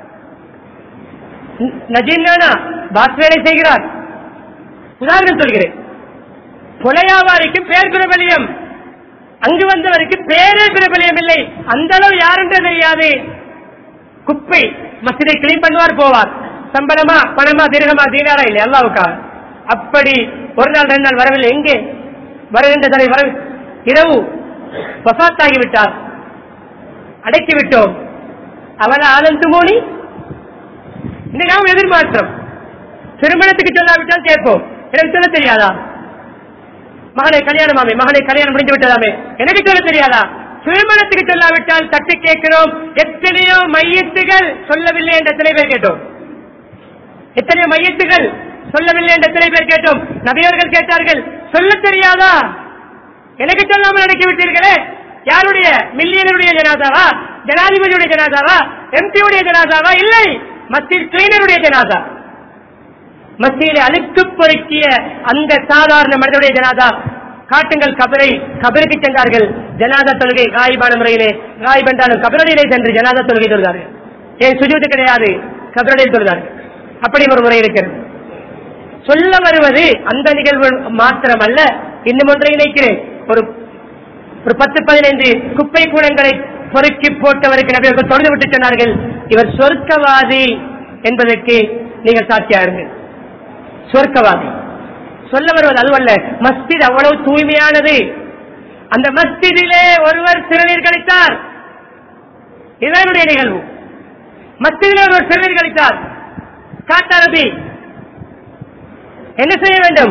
நஜீம் நானா பாஸ் வேலை செய்கிறார். உதாரணம் சொல்கிறேன். கொலை வியாபாரிக்கு பேர் பிரபலியம், அங்கு வந்தவருக்கு பேரே பிரபலியம் இல்லை. அந்த அளவு யாருன்றே தெரியாது. குப்பை மஸ்ஜிதை கிளீன் பண்ணுவார், போவார். சம்பளமா பணமா தீர்க்கமா தீனாரா இல்லை அல்லாவுக்காக. அப்படி ஒரு நாள் ரெண்டு நாள் வரவில்லை. எங்கே வருகின்ற தலை வர இரவு வஃபாத்தாகிவிட்டார், அடக்கிவிட்டோம். அவளை ஆனந்து மோனி இந்த நாம் எதிர்மாற்றம். திருமணத்துக்கு சொல்லாவிட்டால் கேட்போம். எனக்கு சொல்ல தெரியாதா? மகனை கல்யாணமாமே, மகனை கல்யாணம் முடிந்து விட்டதாமே, எனக்கு சொல்ல தெரியாதா? திருமணத்துக்கு சொல்லாவிட்டால் தட்டு கேட்கிறோம். எத்தனையோ மையத்துகள் சொல்லவில்லை என்ற எத்தனை பேர் கேட்டோம்? எத்தனையோ மையத்துகள் சொல்லவில்லை என்ற எத்தனை பேர் கேட்டோம்? நபியவர்கள் கேட்டார்கள், சொல்ல தெரியாதா? எனக்கு சொல்லாமல் நடக்கி விட்டீர்களே. யாருடைய? மில்லியனருடைய ஜனாதாவா? ஜனாதிபதியுடைய ஜனாதாவா? எம்பியுடைய ஜனாதாவா? இல்லை, மஸ்ஜித் கிளீனருடைய ஜனாதா. மஸ்ஜிதிலே அழுக்கு பொறுக்கிய அந்த சாதாரண மனிதனுடைய ஜனாதா. காட்டுங்கள் கபரை. கபருக்கு சென்றார்கள். ஜனாதா தொழுகை காய்பான முறையிலே, காய்ப் என்றாலும் கபரடியிலே சென்று ஜனாதா தொழுகை தொழுதார்கள். ஏன் சுஜூது கிடையாது, கபரடியில் தொழுதார்கள். அப்படி ஒரு முறை இருக்கிறது. சொல்ல வருவது அந்த நிகழ்வு மாத்திரம் அல்ல, இன்னும் ஒன்றை இணைக்கிறேன். ஒரு ஒரு பத்து பதினைந்து குப்பை கூடங்களை பொறுக்கி போட்டவருக்கு நபியவர்கள் தொழுது விட்டு சொன்னார்கள், இவர் சொர்க்கவாதி என்பதற்கு நீங்கள் சாட்சியாருங்கள். சொர்க்கவாதி சொல்ல வருவது அதுவல்ல, மஸ்ஜித் அவ்வளவு தூய்மையானது. அந்த மஸ்ஜிதிலே ஒருவர் சிறுநீர் கழித்தார். இதனுடைய நிகழ்வு. மஸ்ஜிதிலே ஒருவர் சிறுநீர் கழித்தார். காட்டாரபி என்ன செய்ய வேண்டும்?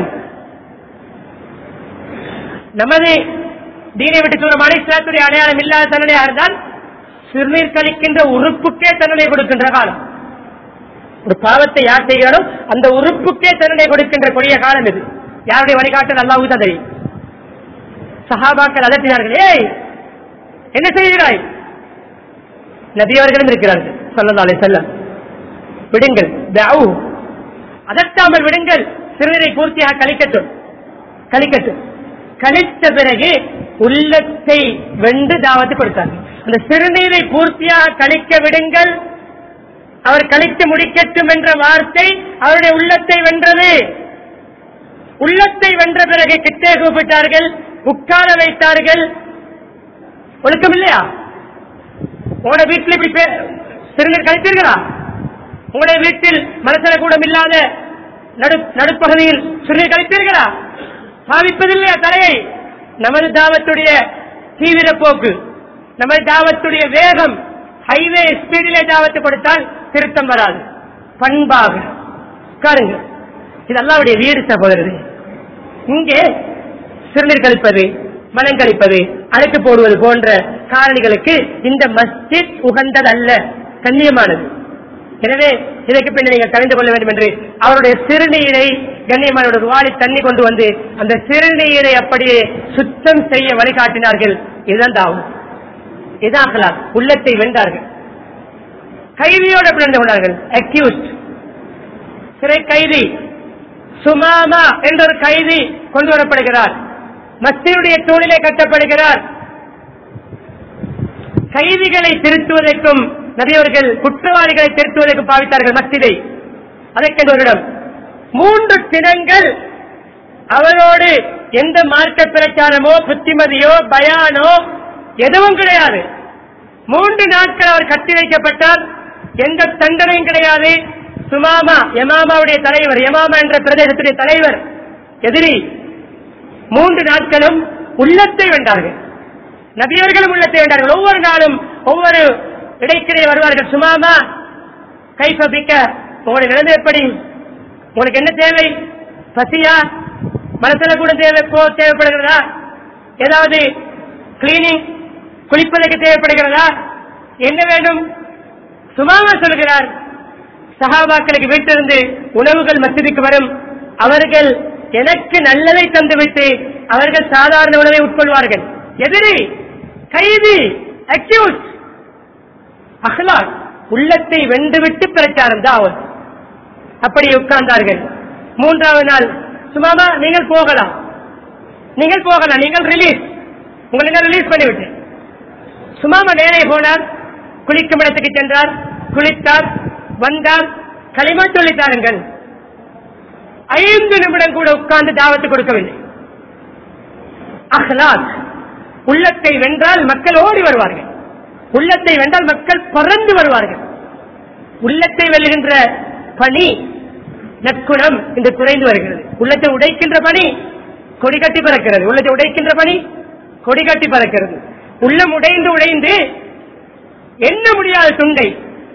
நமது தீனை விட்டு தூரமான இஸ்லாத்துடைய அடையாளம் இல்லாத தண்டனையாக இருந்தால் சிறுநீர் கழிக்கின்ற உறுப்புக்கே தண்டனை கொடுக்கின்ற காலம். ஒரு பாவத்தை யார் செய்கிறாரோ அந்த உறுப்புக்கே தண்டனை கொடுக்கின்ற கொடிய காலம் இது. யாருடைய வழிகாட்டல் அல்லாஹ்வுக்கு தான் தெரியும். சஹாபாக்கள் அலட்டினார்கள், ஏய் என்ன செய்கிறாய்? நபி அவர்களும் இருக்கிறார்கள் ஸல்லல்லாஹு அலைஹி வஸல்லம். விடுங்கள், தஅவு, அதட்டாமல் விடுங்கள், சிறுநீரை பூர்த்தியாக கழிக்கட்டும். கழிக்கட்டும் கழித்த பிறகு உள்ளத்தை வென்று தாவத்து கொடுத்தார்கள். அந்த சிறுநீரை பூர்த்தியாக கழிக்க விடுங்கள், அவர் கழித்து முடிக்கட்டும் என்ற வார்த்தை அவருடைய உள்ளத்தை வென்றது. உள்ளத்தை வென்ற பிறகு கிட்டே கூப்பிட்டார்கள், உட்கார வைத்தார்கள். ஒழுக்கம் இல்லையா? உங்களோட வீட்டில் இப்படி சிறுநீர் கழித்தீர்களா? உங்களுடைய வீட்டில் மனசல கூடம் இல்லாத நடுப்பகுதியில் சிறுநீர் கழித்தீர்களா? பாவிப்பதில்லையா தலையை? நமது தாவத்துடைய தீவிர போக்கு, நமது தாவத்துடைய வேகம், ஹைவே ஸ்பீடிலே தாவத்து கொடுத்தால் திருத்தம் வராது. பண்பாக உட்காருங்க. இது அல்லாஹ்வுடைய வீடு சகோதரரே. இங்கே சிறுநீர் கழிப்பது, மலம் கழிப்பது, அழைத்து போடுவது போன்ற காரணிகளுக்கு இந்த மஸ்ஜித் உகந்ததல்ல, கண்ணியமானது. எனவே இதற்கு பின்னர் நீங்கள் கலந்து கொள்ள வேண்டும் என்று அவருடைய சிறுநீரை கண்ணியமான வாளி தண்ணி கொண்டு வந்து அந்த சிறுநீரை அப்படியே சுத்தம் செய்ய வழிகாட்டினார்கள். இதுதான் தாவம், இதுதான் அகலாக். உள்ளத்தை வென்றார்கள். கைதியோடு நடந்து கொண்டார்கள். அக்யூஸ்ட், சிறை கைதி சுமாமா என்ற ஒரு கைதி கொண்டு வரப்படுகிறார். மஸ்ஜிதுடைய தூணிலே கட்டப்படுகிறார். கைதிகளை திருத்துவதற்கும் நபியவர்கள் குற்றவாளிகளை திருத்துவதற்கும் பாவித்தார்கள் மஸ்ஜிதை. அதற்கென்று ஒரு இடம். மூன்று தினங்கள் அவரோடு எந்த மார்க்க பிரச்சாரமோ புத்திமதியோ பயானோ எதுவும் கிடையாது. மூன்று நாட்கள் அவர் கட்டி வைக்கப்பட்டார். எந்த தண்டனையும் கிடையாது. சுமாமா யமாமாவுடைய தலைவர், யமாமா என்ற பிரதேசத்துடைய தலைவர் எதிரி. மூன்று நாட்களும் உள்ளத்தை வென்றார்கள். நபியவர்களும் உள்ளத்தை வென்றார்கள். ஒவ்வொரு நாளும் ஒவ்வொரு இடைக்கிடையே வருவார்கள். சுமாமா கைப்பிக்க உங்களுடைய நிலைமை எப்படி? உங்களுக்கு என்ன தேவை? பசியா? மனசுல கூட தேவை தேவைப்படுகிறதா? ஏதாவது கிளீனிங், குளிப்பதற்கு தேவைப்படுகிறதா? என்ன வேண்டும்? சுமாமா சொல்கிறார், சஹாபாக்களுக்கு வீட்டிலிருந்து உணவுகள் மஸ்ஜிதுக்கு வரும். அவர்கள் எனக்கு நல்லதை தந்துவிட்டு அவர்கள் சாதாரண உணவை உட்கொள்வார்கள். எதிரி, கைதி, அக்யூஸ். அஹ்லாக், உள்ளத்தை வென்றுவிட்டு பிரச்சாரம் தான். அப்படி உட்கார்ந்தார்கள். மூன்றாவது நாள், சுமாமா நீங்கள் போகலாம், நீங்கள் போகலாம், நீங்கள் ரிலீஸ், உங்களை ரிலீஸ் பண்ணிவிட்டு. சுமாமா நேரே போனார். குளிக்கும் இடத்துக்கு சென்றார், குளித்தார், வந்தார், களிமா சொல்லித்தாருங்கள். ஐந்து நிமிடம் கூட உட்கார்ந்து தாவத்து கொடுக்கவில்லை. அஹ்லாக், உள்ளத்தை வென்றால் மக்கள் ஓடி வருவார்கள். உள்ளத்தை வென்றால் மக்கள் பறந்து வருவார்கள். உள்ளத்தை வெல்லுகின்ற பணி, நற்குணம் இன்று குறைந்து வருகிறது. உள்ளத்தை உடைக்கின்ற பணி கொடி கட்டி பறக்கிறது. உள்ளத்தை உடைக்கின்ற பணி கொடி கட்டி பறக்கிறது. உள்ளம் உடைந்து உடைந்து எண்ண முடியாத துண்டை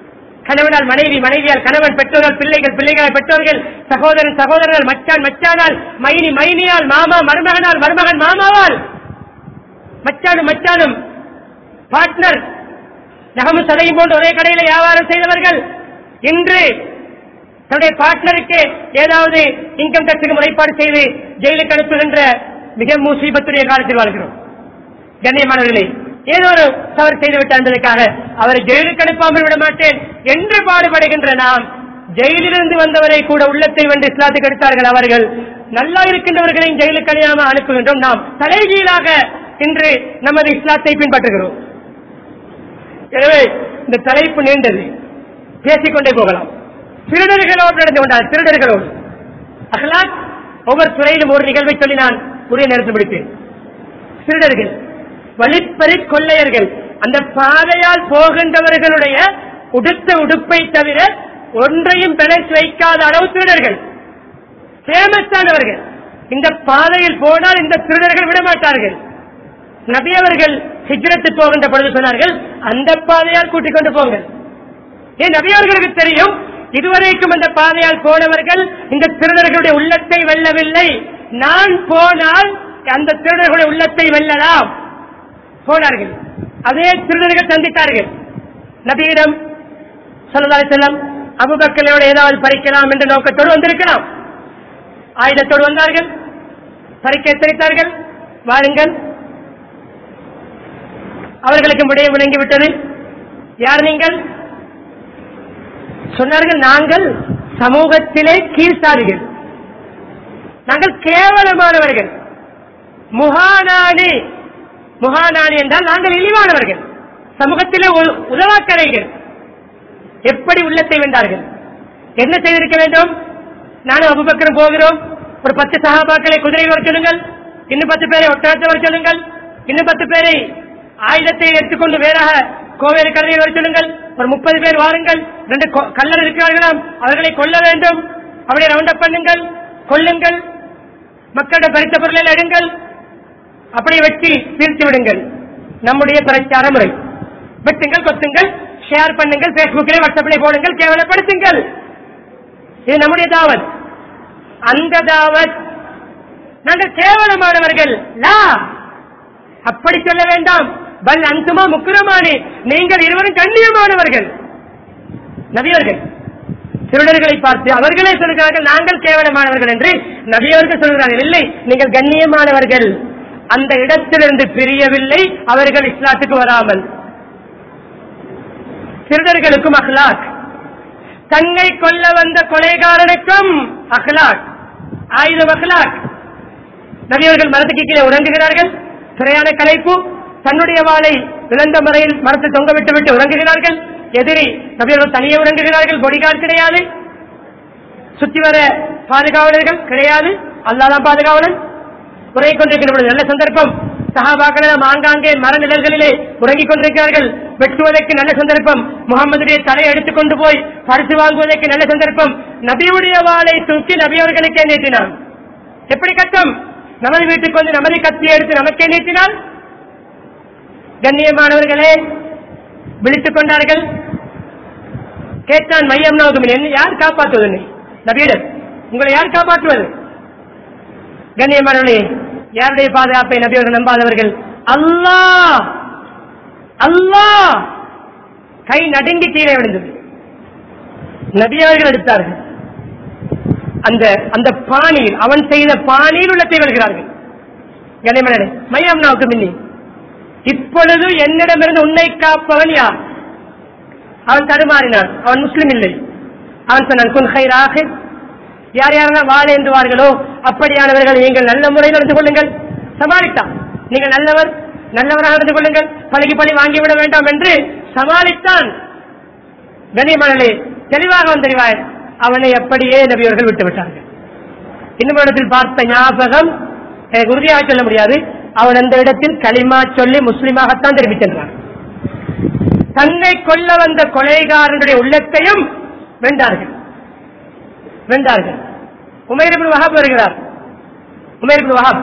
கணவனால் மனைவி, மனைவியால் கணவன், பெற்றோர்கள் பிள்ளைகள், பிள்ளைகளால் பெற்றோர்கள், சகோதரன் சகோதரர்கள், மச்சான் மச்சானால், மைனி மைனியால், மாமா மருமகனால், மருமகன் மாமாவால், மச்சானும் மச்சானும் பார்ட்னர், நகமும் சதையும் போன்ற ஒரே கடையில் வியாபாரம் செய்தவர்கள் இன்று தன்னுடைய பார்ட்னருக்கு ஏதாவது இன்கம் டாக்ஸுக்கு முறைப்பாடு செய்து ஜெயிலுக்கு அனுப்புகின்ற மிக முசீபத்துடைய காலத்தில் வாழ்கிறோம். கண்ணியமானவர்களே, ஏதோ ஒரு தவறு செய்துவிட்டார் என்பதற்காக அவரை ஜெயிலுக்கு அனுப்பாமல் விட மாட்டேன் என்று பாடுபடுகின்ற நாம், ஜெயிலிலிருந்து வந்தவரை கூட உள்ளத்தை வென்று இஸ்லாத்துக்கு எடுத்தார்கள் அவர்கள், நல்லா இருக்கின்றவர்களையும் ஜெயிலுக்கு அணியாமல் அனுப்புகின்றோம். நாம் தலைகீழாக இன்று நமது இஸ்லாத்தை பின்பற்றுகிறோம். எனவே இந்த தலைப்பு நீண்டது, பேசிக்கொண்டே போகலாம். திருடர்களோடு நடந்து கொண்டார். திருடர்களோடு அகலாக் ஒவ்வொரு துறையிலும் ஒரு நிகழ்வை சொல்லி நான் உரிய நேரத்தில் முடிப்பேன். திருடர்கள், வழிப்பறி கொள்ளையர்கள், அந்த பாதையால் போகின்றவர்களுடைய உடுத்த உடுப்பை தவிர ஒன்றையும் பேலன்ஸ் வைக்காத அளவு திருடர்கள் ஃபேமஸானவர்கள். இந்த பாதையில் போனால் இந்த திருடர்கள் விடமாட்டார்கள். நபி அவர்கள் ஹிஜ்ரத்து போகின்ற பொழுது சொன்னார்கள், அந்த பாதையால் கூட்டிக் கொண்டு போங்கள். ஏன் நபி அவர்களுக்கு தெரியும், இதுவரைக்கும் அந்த பாதையால் போனவர்கள் இந்த திருடர்களுடைய உள்ளத்தை வெல்லவில்லை, நான் போனால் அந்த திருடர்களுடைய உள்ளத்தை வெல்லலாம். போனார்கள். அதே திருடர்கள் சந்தித்தார்கள். நபியிடம் ஸல்லல்லாஹு அலைஹி வஸல்லம் அபூபக்கரோடு ஏதாவது பறிக்கலாம் என்ற நோக்கத்தோடு வந்திருக்கலாம். ஆயுதத்தோடு வந்தார்கள், பறிக்க எச்சரித்தார்கள், வாருங்கள். அவர்களுக்கு முடிய விளங்கிவிட்டது. யார் நீங்கள்? சொன்னார்கள், நாங்கள் சமூகத்திலே கீழ்த்தாரிகள், நாங்கள் கேவலமானவர்கள், முகானானி. முகானானி என்றால் நாங்கள் இழிவானவர்கள், சமூகத்திலே உதவாக்கரைகள். எப்படி உள்ளத்தை வென்றார்கள்? என்ன செய்திருக்க வேண்டும்? நானும் அபூபக்கரும் போகிறோம், ஒரு பத்து சஹாபாக்களை குதிரையில் வர சொல்லுங்கள், இன்னும் பத்து பேரை ஒட்டகத்தை வர சொல்லுங்கள், இன்னும் பத்து பேரை ஆயுதத்தை எடுத்துக்கொண்டு வேறாக கோவேறு கரையில் வர சொல்லுங்கள், ஒரு முப்பது பேர் வாருங்கள், ரெண்டு கல்லர் இருக்கிறார்களாம், அவர்களை கொல்ல வேண்டும், அவரை ரவுண்டப் பண்ணுங்கள், கொல்லுங்கள், மக்களிடம் பறித்த பொருளை எடுங்கள், அப்படியே வெட்டி வீழ்த்தி விடுங்கள். நம்முடைய பிரச்சார முறை. வெட்டுங்கள், கொத்துங்கள், ஷேர் பண்ணுங்கள், பேஸ்புக்கிலே வாட்ஸ்அப்பிலே போடுங்கள், கேவலப்படுத்துங்கள். இது நம்முடைய தாவத். அந்த தாவத் நாங்கள் கேவலமானவர்கள் லா, அப்படி சொல்ல வேண்டாம். பல் அந்துமா முக்கிரமானே, நீங்கள் இருவரும் கண்ணியமானவர்கள். நபியவர்கள் திருடர்களை பார்த்து அவர்களே சொல்கிறார்கள், நாங்கள் கேவலமானவர்கள் என்று. நபியவர்கள் சொல்கிறார்கள், இல்லை, நீங்கள் கண்ணியமானவர்கள். அந்த இடத்திலிருந்து பிரியவில்லை அவர்கள் இஸ்லாத்துக்கு வராமல். திருடர்களுக்கும் அஹ்லாக், தன்னை கொல்ல வந்த கொலைகாரனுக்கும் அஹ்லாக், ஆயுதம் அஹ்லாக். நபியவர்கள் மரத்துக்கு கீழே உறங்குகிறார்கள், பிரயாண கலைப்பு, தன்னுடைய வாளை இழந்த முறையில் மரத்தில் தொங்க விட்டு விட்டு உறங்குகிறார்கள். எதிரி நபியவர்கள் தனியே உறங்குகிறார்கள், பொடிகார்டு கிடையாது, சுற்றி வர பாதுகாவலர்கள் கிடையாது, அல்லாதான் பாதுகாவலன். உறங்கிக் கொண்டிருக்கிற நல்ல சந்தர்ப்பம், சஹாபாக்கள் ஆங்காங்கே மர நிழல்களிலே உறங்கிக் கொண்டிருக்கிறார்கள். வெட்டுவதற்கு நல்ல சந்தர்ப்பம், முகமதுடைய தலை எடுத்துக் கொண்டு போய் பரிசு வாங்குவதற்கு நல்ல சந்தர்ப்பம். நபியுடைய வாளை தூக்கி நபியவர்களுக்கே நீட்டினான். எப்படி கட்டம்? நமது வீட்டுக்கு வந்து நமது கத்தியை எடுத்து நமக்கே நீட்டினால். கண்ணியமானவர்களே, விழித்துக் கொண்டார்கள். கேட்டான், மையம் நோக்கும், என்ன யார் காப்பாற்றுவது? நபியிடம், உங்களை யார் காப்பாற்றுவது? கண்ணியமானவர்களே, யாருடைய பாதுகாப்பை நபியவர்கள் நம்பாதவர்கள்? அல்லாஹ் அல்லாஹ். கை நடுங்கி கீழே விழுந்தது. நபியவர்கள் எடுத்தார்கள். அந்த அந்த பாணியில், அவன் செய்த பாணியில் உள்ளத்தை வருகிறார்கள். கண்ணியமானவர்களே, மையம் நோக்கும் இல்லை. இப்பொழுது என்னிடமிருந்து உன்னை காப்பவன் யார்? அவன் தடுமாறினான். அவன் முஸ்லிம் இல்லை. அவன் சொன்னான், குன் கைராக, யார் யாரெல்லாம் வாழ என்றுவார்களோ அப்படியானவர்கள் நீங்கள் நல்ல முறையில் நடந்து கொள்ளுங்கள். சமாளித்தான். நீங்கள் நல்லவர், நல்லவராக நடந்து கொள்ளுங்கள், பழகி பழி வாங்கிவிட வேண்டாம் என்று சமாளித்தான். கண்ணியமானவர்களே, தெளிவாக வந்தறிவாய், அவனை அப்படியே நபியவர்கள் விட்டுவிட்டார்கள். இன்னும் இடத்தில் பார்த்த ஞாபகம் எனக்கு உறுதியாக சொல்ல முடியாது. அவன் அந்த இடத்தில் களிமா சொல்லி முஸ்லிமாகத்தான் திரும்பி சென்றான். தன்னை கொல்ல வந்த கொலைகாரனுடைய உள்ளத்தையும் வென்றார்கள் வென்றார்கள் உமைர் இப்னு வஹப் வருகிறார். உமைர் இப்னு வஹப்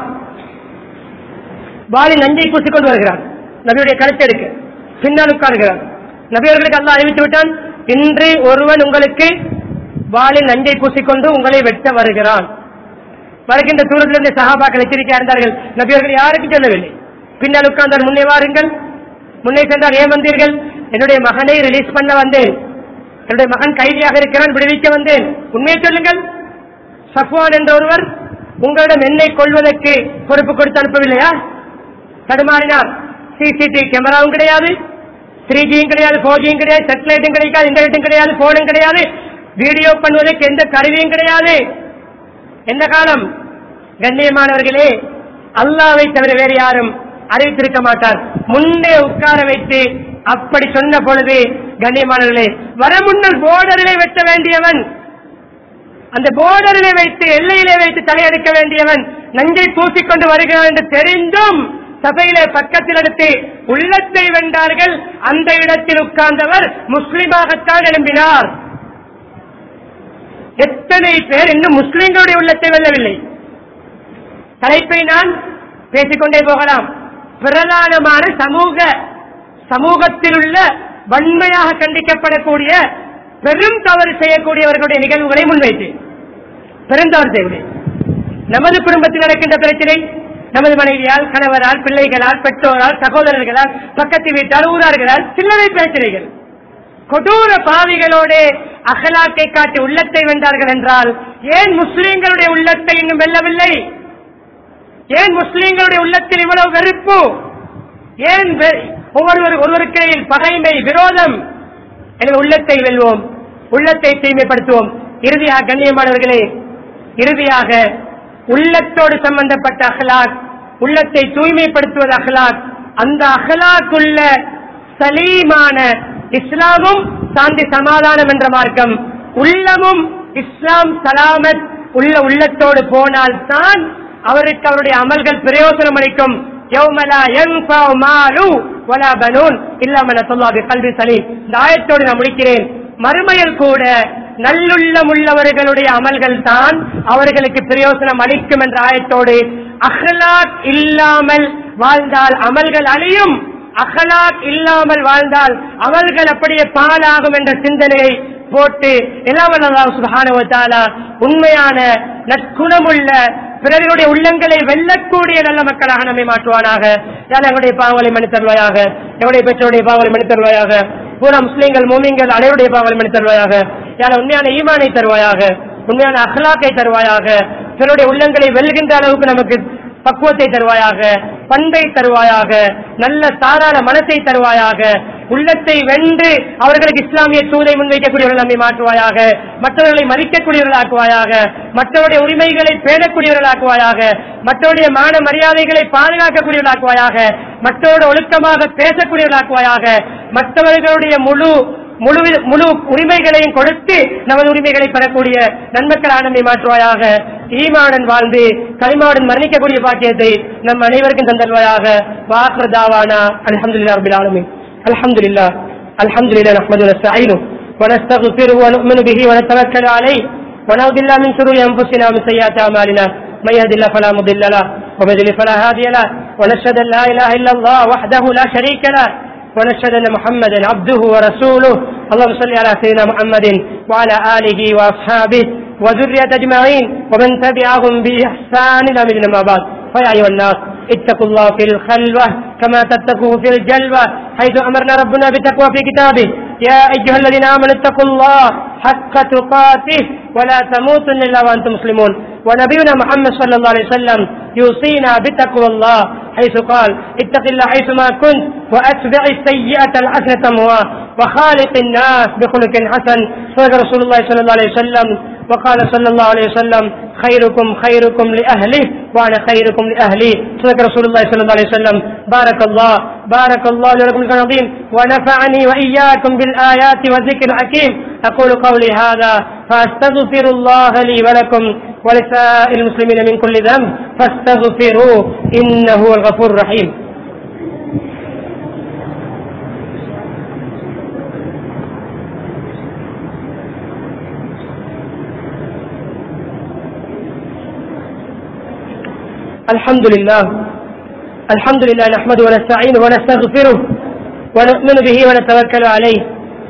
வாளின் நஞ்சை பூசிக்கொண்டு வருகிறார். நபியுடைய கருத்தை எடுக்க பின்னால் உட்காருகிறார். நபியவர்களுக்கு அல்லாஹ் அறிவித்து விட்டான், இன்று ஒருவன் உங்களுக்கு வாளில் நஞ்சை பூசிக்கொண்டு உங்களை வெட்ட வருகிறான். வருகின்ற தூரத்திலிருந்து சஹாபாக்கள் எச்சரிக்கையா இருந்தார்கள். நபியர்கள் யாருக்கும் சொல்லவில்லை. பின்னால் உட்கார்ந்தார், முன்னே வாருங்கள். முன்னே சென்றால், ஏன் வந்தீர்கள்? என்னுடைய மகனை ரிலீஸ் பண்ண வந்தேன், என்னுடைய மகன் கைதியாக இருக்கிறான், விடுவிக்க வந்தேன். உண்மையை சொல்லுங்கள். சஃப்வான் என்ற ஒருவர் உங்களிடம் என்னை கொள்வதற்கு பொறுப்பு கொடுத்து அனுப்பவில்லையா? தடுமாறினார். சிசிடிவி கேமராவும் கிடையாது, த்ரீ ஜியும் கிடையாது, போர் ஜியும் கிடையாது, சேட்டலைட்டும் கிடைக்காது, இன்டர்நெட்டும் கிடையாது, போனும் கிடையாது, வீடியோ பண்ணுவதற்கு எந்த கருவியும் கிடையாது. எந்த காலம்? கண்ணியமானவர்களே, அல்லாஹ்வை தவிர வேறு யாரும் அறிவித்திருக்க மாட்டார். முன்னே உட்கார வைத்து அப்படி சொன்ன பொழுது, கண்ணியமானவர்களே, வர முன்னர் போர்டரிலே வெட்ட வேண்டியவன், அந்த போர்டரிலே வைத்து எல்லையிலே வைத்து தலையெடுக்க வேண்டியவன் நஞ்சை பூசிக்கொண்டு வருகிறான் என்று தெரிந்தும் சபையிலே பக்கத்தில் எடுத்து உள்ளத்தை வென்றார்கள். அந்த இடத்தில் உட்கார்ந்தவர் முஸ்லிமாகத்தான் எழும்பினார். எத்தனை பேர் இன்னும் முஸ்லிம்களுடைய உள்ளத்தை வெல்லவில்லை? தலைப்பை நான் பேசிக்கொண்டே போகலாம். பிரதானமான சமூக சமூகத்தில் உள்ள வன்மையாக கண்டிக்கப்படக்கூடிய பெரும் தவறு செய்யக்கூடியவர்களுடைய நிகழ்வுகளை முன்வைத்து பெரும் தவறு செய்யக்கூடிய நமது குடும்பத்தில் நடக்கின்ற பிரச்சனை, நமது மனைவியால், கணவரால், பிள்ளைகளால், பெற்றோரால், சகோதரர்களால், பக்கத்து வீட்டால், ஊரார்களால் சில்லறை பிரச்சனைகள், கொடூர பாவிகளோடு அகலாக்கை காட்டி உள்ளத்தை வென்றார்கள் என்றால், ஏன் முஸ்லிம்களுடைய உள்ளத்தை இன்னும் வெல்லவில்லை? ஏன் முஸ்லிம்களுடைய உள்ளத்தில் இவ்வளவு வெறுப்பு? ஏன் ஒவ்வொருவர் ஒருவருக்கிடையில் பகைமை, விரோதம்? எனவே உள்ளத்தை வெல்வோம், உள்ளத்தை தூய்மைப்படுத்துவோம். இறுதியாக கண்ணியமானவர்களே, இறுதியாக உள்ளத்தோடு சம்பந்தப்பட்ட அகலாக், உள்ளத்தை தூய்மைப்படுத்துவது அகலாக். அந்த அகலாக்குள்ள சலீமான இஸ்லாமும் சாந்தி சமாதானம் என்ற மார்க்கம், உள்ளமும் இஸ்லாம் சலாமத் உள்ள உள்ளத்தோடு போனால் தான் அவருக்கு அவருடைய அமல்கள் பிரயோசனம் அளிக்கும். ஆயத்தோடு நான் முடிக்கிறேன். மறுமையில் கூட நல்லுள்ளம் உள்ளவர்களுடைய அமல்கள் தான் அவர்களுக்கு பிரயோசனம் அளிக்கும் என்ற ஆயத்தோடு, அஹ்லாக் இல்லாமல் வாழ்ந்தால் அமல்கள் அழியும், அஹ்லாக் இல்லாமல் வாழ்ந்தால் அமல்கள் அப்படியே பாழாகும் என்ற சிந்தனையை போட்டு எல்லாம் அல்லாஹ் சுப்ஹானஹு வ தஆலா உண்மையான நற்குணமுள்ள பிறருடைய உள்ளங்களை வெல்லக்கூடிய நல்ல மக்களாக நம்மை மாற்றுவானாக. எங்களுடைய பாவங்களை மன்னித்தருவாயாக, எங்களுடைய பெற்றோருடைய பாவங்களை மன்னித்தருவாயாக, பூரா முஸ்லீம்கள் மூமின்கள் அனைவருடைய பாவங்களை மன்னித்தருவாயாக. யார உண்மையான ஈமானை தருவாயாக, உண்மையான அஹ்லாக்கை தருவாயாக, பிறருடைய உள்ளங்களை வெல்கின்ற அளவுக்கு நமக்கு பக்குவத்தை தருவாயாக, பண்பை தருவாயாக, நல்ல சாதாரண மனத்தை தருவாயாக, உள்ளத்தை வென்று அவர்களுக்கு இஸ்லாமிய தூதை முன்வைக்கக்கூடியவர்கள் நம்மை மாற்றுவாயாக, மற்றவர்களை மதிக்கக்கூடியவர்களாக்குவாயாக, மற்றவருடைய உரிமைகளை பேணக்கூடியவர்களாக்குவாயாக, மற்றவருடைய மான மரியாதைகளை பாதுகாக்கக்கூடியவர்களாக்குவாயாக, மற்றவருடைய ஒழுக்கமாக பேசக்கூடியவர்களாக்குவாயாக, மற்றவர்களுடைய முழு முழு முழு உரிமைகளையும் கொடுத்து நமது உரிமைகளை பெறக்கூடிய நன்மக்கள் ஆனந்தை மாற்றுவாயாக. ஈமானுடன் வாழ்ந்து கலிமாவுடன் மரணிக்கக்கூடிய பாக்கியத்தை நம் அனைவருக்கும் தந்தல்வாயாக. வாக்ர தாவானா அல்ஹம்துலில்லாஹி ரப்பில் ஆலமீன். அல்ஹம்துலில்லாஹ் அல்ஹம்துலில்லாஹ் நஹ்மதுஹு வ நஸ்தஈனுஹு வ நஸ்தக்ஃபிருஹு வ நு'மினு பிஹி வ நதவக்கலு அலைஹி வ நஊது பில்லாஹி மின் ஷுரூரி அன்ஃபுஸினா வ மின் ஸய்யிஆத்தி அமாலினா. من يهد الله فلا مضل له ومن يضلل فلا هادي له ونشهد ان لا اله الا الله وحده لا شريك له ونشهد أن محمدا عبده ورسوله. اللهم صل على سيدنا محمد وعلى آله وأصحابه وذرية أجمعين ومن تبعهم بإحسان إلى يوم الدين. بعد فيا أيها الناس اتقوا الله في الخلوة كما تتقوه في الجلوة، حيث أمرنا ربنا بالتقوى في كتابه. يا أيها الذين آمنوا اتقوا الله حق تقاته ولا تموتن إلا وأنتم مسلمون. ونبينا محمد صلى الله عليه وسلم يوصينا بتقوى الله حيث قال اتق الله حيثما كنت وأتبع السيئة الحسنة تمحوها وخالق الناس بخلق حسن. صدق رسول الله صلى الله عليه وسلم وقال صلى الله عليه وسلم خيركم خيركم لأهله وأنا خيركم لأهلي. صدق رسول الله صلى الله عليه وسلم. بارك الله بارك الله لكم العظيم ونفعني وإياكم بالآيات والذكر الحكيم. أقول قولي هذا فأستغفر الله لي ولكم ولسائر المسلمين من كل ذنب فاستغفروه إنه هو الغفور الرحيم. الحمد لله الحمد لله نحمده ونستعينه ونستغفره ونؤمن به ونتوكل عليه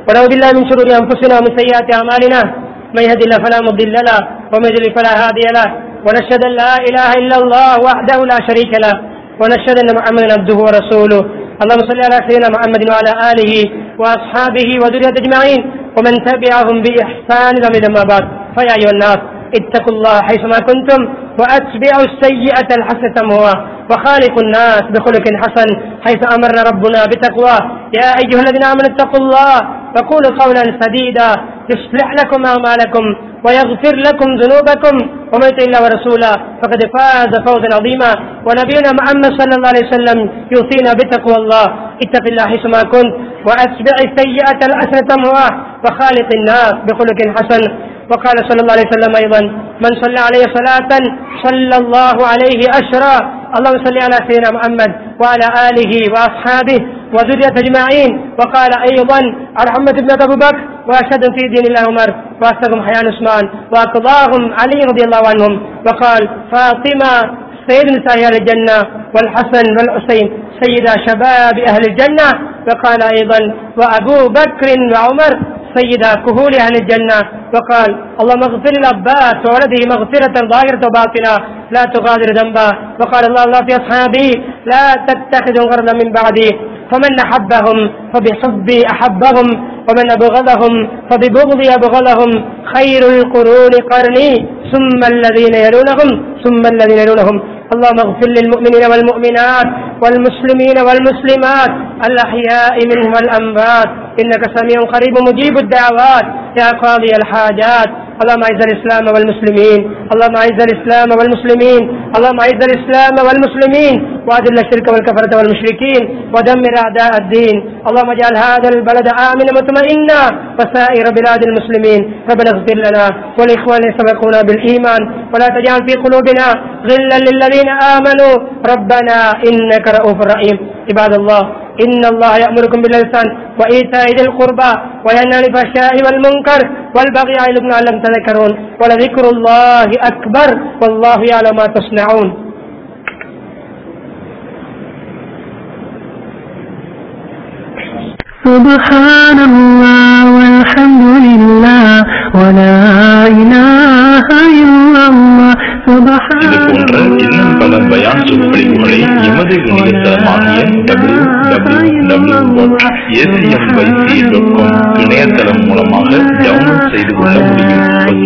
ونعوذ بالله من شرور أنفسنا ومن سيئات أعمالنا من يهد الله فلا مضل له ومن يضلل فلا هادي له ونشهد أن لا إله إلا الله وحده لا شريك له ونشهد أن محمدا عبده ورسوله اللهم صل على سيدنا محمد وعلى آله وأصحابه وذريته أجمعين ومن تبعهم بإحسان إلى ما بعد. فيا أيها الناس اتقوا الله حيثما كنتم وأتبعوا السيئة الحسنة تمحوها وخالقوا الناس بخلق حسن حيث أمرنا ربنا بتقواه. يا أيها الذين آمنوا اتقوا الله وقولوا قولا سديدا يصلح لكم أعمالكم ويغفر لكم ذنوبكم ومن يطع الله ورسوله فقد فاز فوزا عظيما. ونبينا محمد صلى الله عليه وسلم يوصينا بتقوى الله. اتق الله حيثما كنت وأتبع السيئة الحسنة تمحوها وخالق الناس بخلق حسن. وقال صلى الله عليه وسلم أيضا من صلى عليه صلاة صلى الله عليه أشرا. اللهم صل على سيدنا محمد وعلى آله وأصحابه وذريته أجمعين. وقال أيضا محمد بن أبي بكر وأشهد في دين الله عمر وأصدقهم حيان عثمان وأقضاهم علي رضي الله عنهم. وقال فاطمة سيد نساء أهل الجنة والحسن والحسين سيد شباب أهل الجنة. وقال أيضا وأبو بكر وعمر سيدا كهول أهل الجنة. وقال اللهم اغفر للعباس وولده مغفرة ظاهرة وباطنة لا تغادر ذنبا. وقال الله الله في أصحابي لا تتخذوا غرضا من بعدي فمن أحبهم فبحبي أحبهم ومن أبغضهم فببغضي أبغضهم خير القرون قرني ثم الذين يلونهم ثم الذين يلونهم. اللهم اغفر للمؤمنين والمؤمنات والمسلمين والمسلمات الأحياء منهم والأموات إنك سميع قريب مجيب الدعوات يا قاضي الحاجات. اللهم أعز الإسلام والمسلمين اللهم أعز الإسلام والمسلمين اللهم أعز الإسلام والمسلمين وأذل الشرك والكفرة والمشركين ودمر أعداء الدين. اللهم اجعل هذا البلد آمنا مطمئنا وسائر بلاد المسلمين. ربنا اغفر لنا ولإخواننا سبقونا بالإيمان ولا تجعل في قلوبنا غلا للذين آمنوا ربنا إنك رؤوف رحيم. عباد الله إن الله يأمركم بالإحسان وإيتاء ذي القربى وينهى عن الفحشاء والمنكر والبغي يعظكم لعلكم تذكرون ولذكر الله أكبر والله يعلم ما تصنعون. سبحان الله والحمد لله ولا إله إلا الله. இது போன்ற இன்னும் பல பயான் சொற்பொழிவுகளை எமது இணையதளமாகிய W W W dot ACM YC dot com இணையதளம் மூலமாக டவுன்லோட் செய்து கொள்ள முடியும்.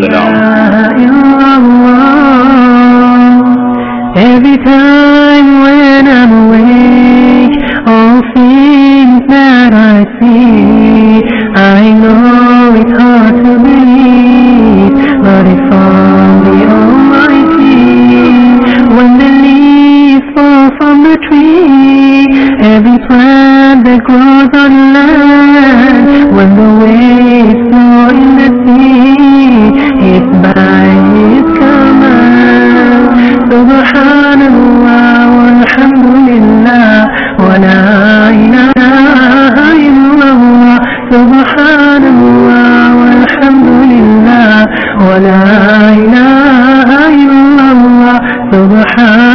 Every time when I'm awake, all things that I see, I know it's hard to believe, but it's from the Almighty. When the leaves fall from the tree, every plant that grows on land, when the waves flow in the sea, it's by His command. Subhanallah walhamdulillah wa la ilaha illallah. Subhanallah walhamdulillah wa la ilaha illallah. Subhan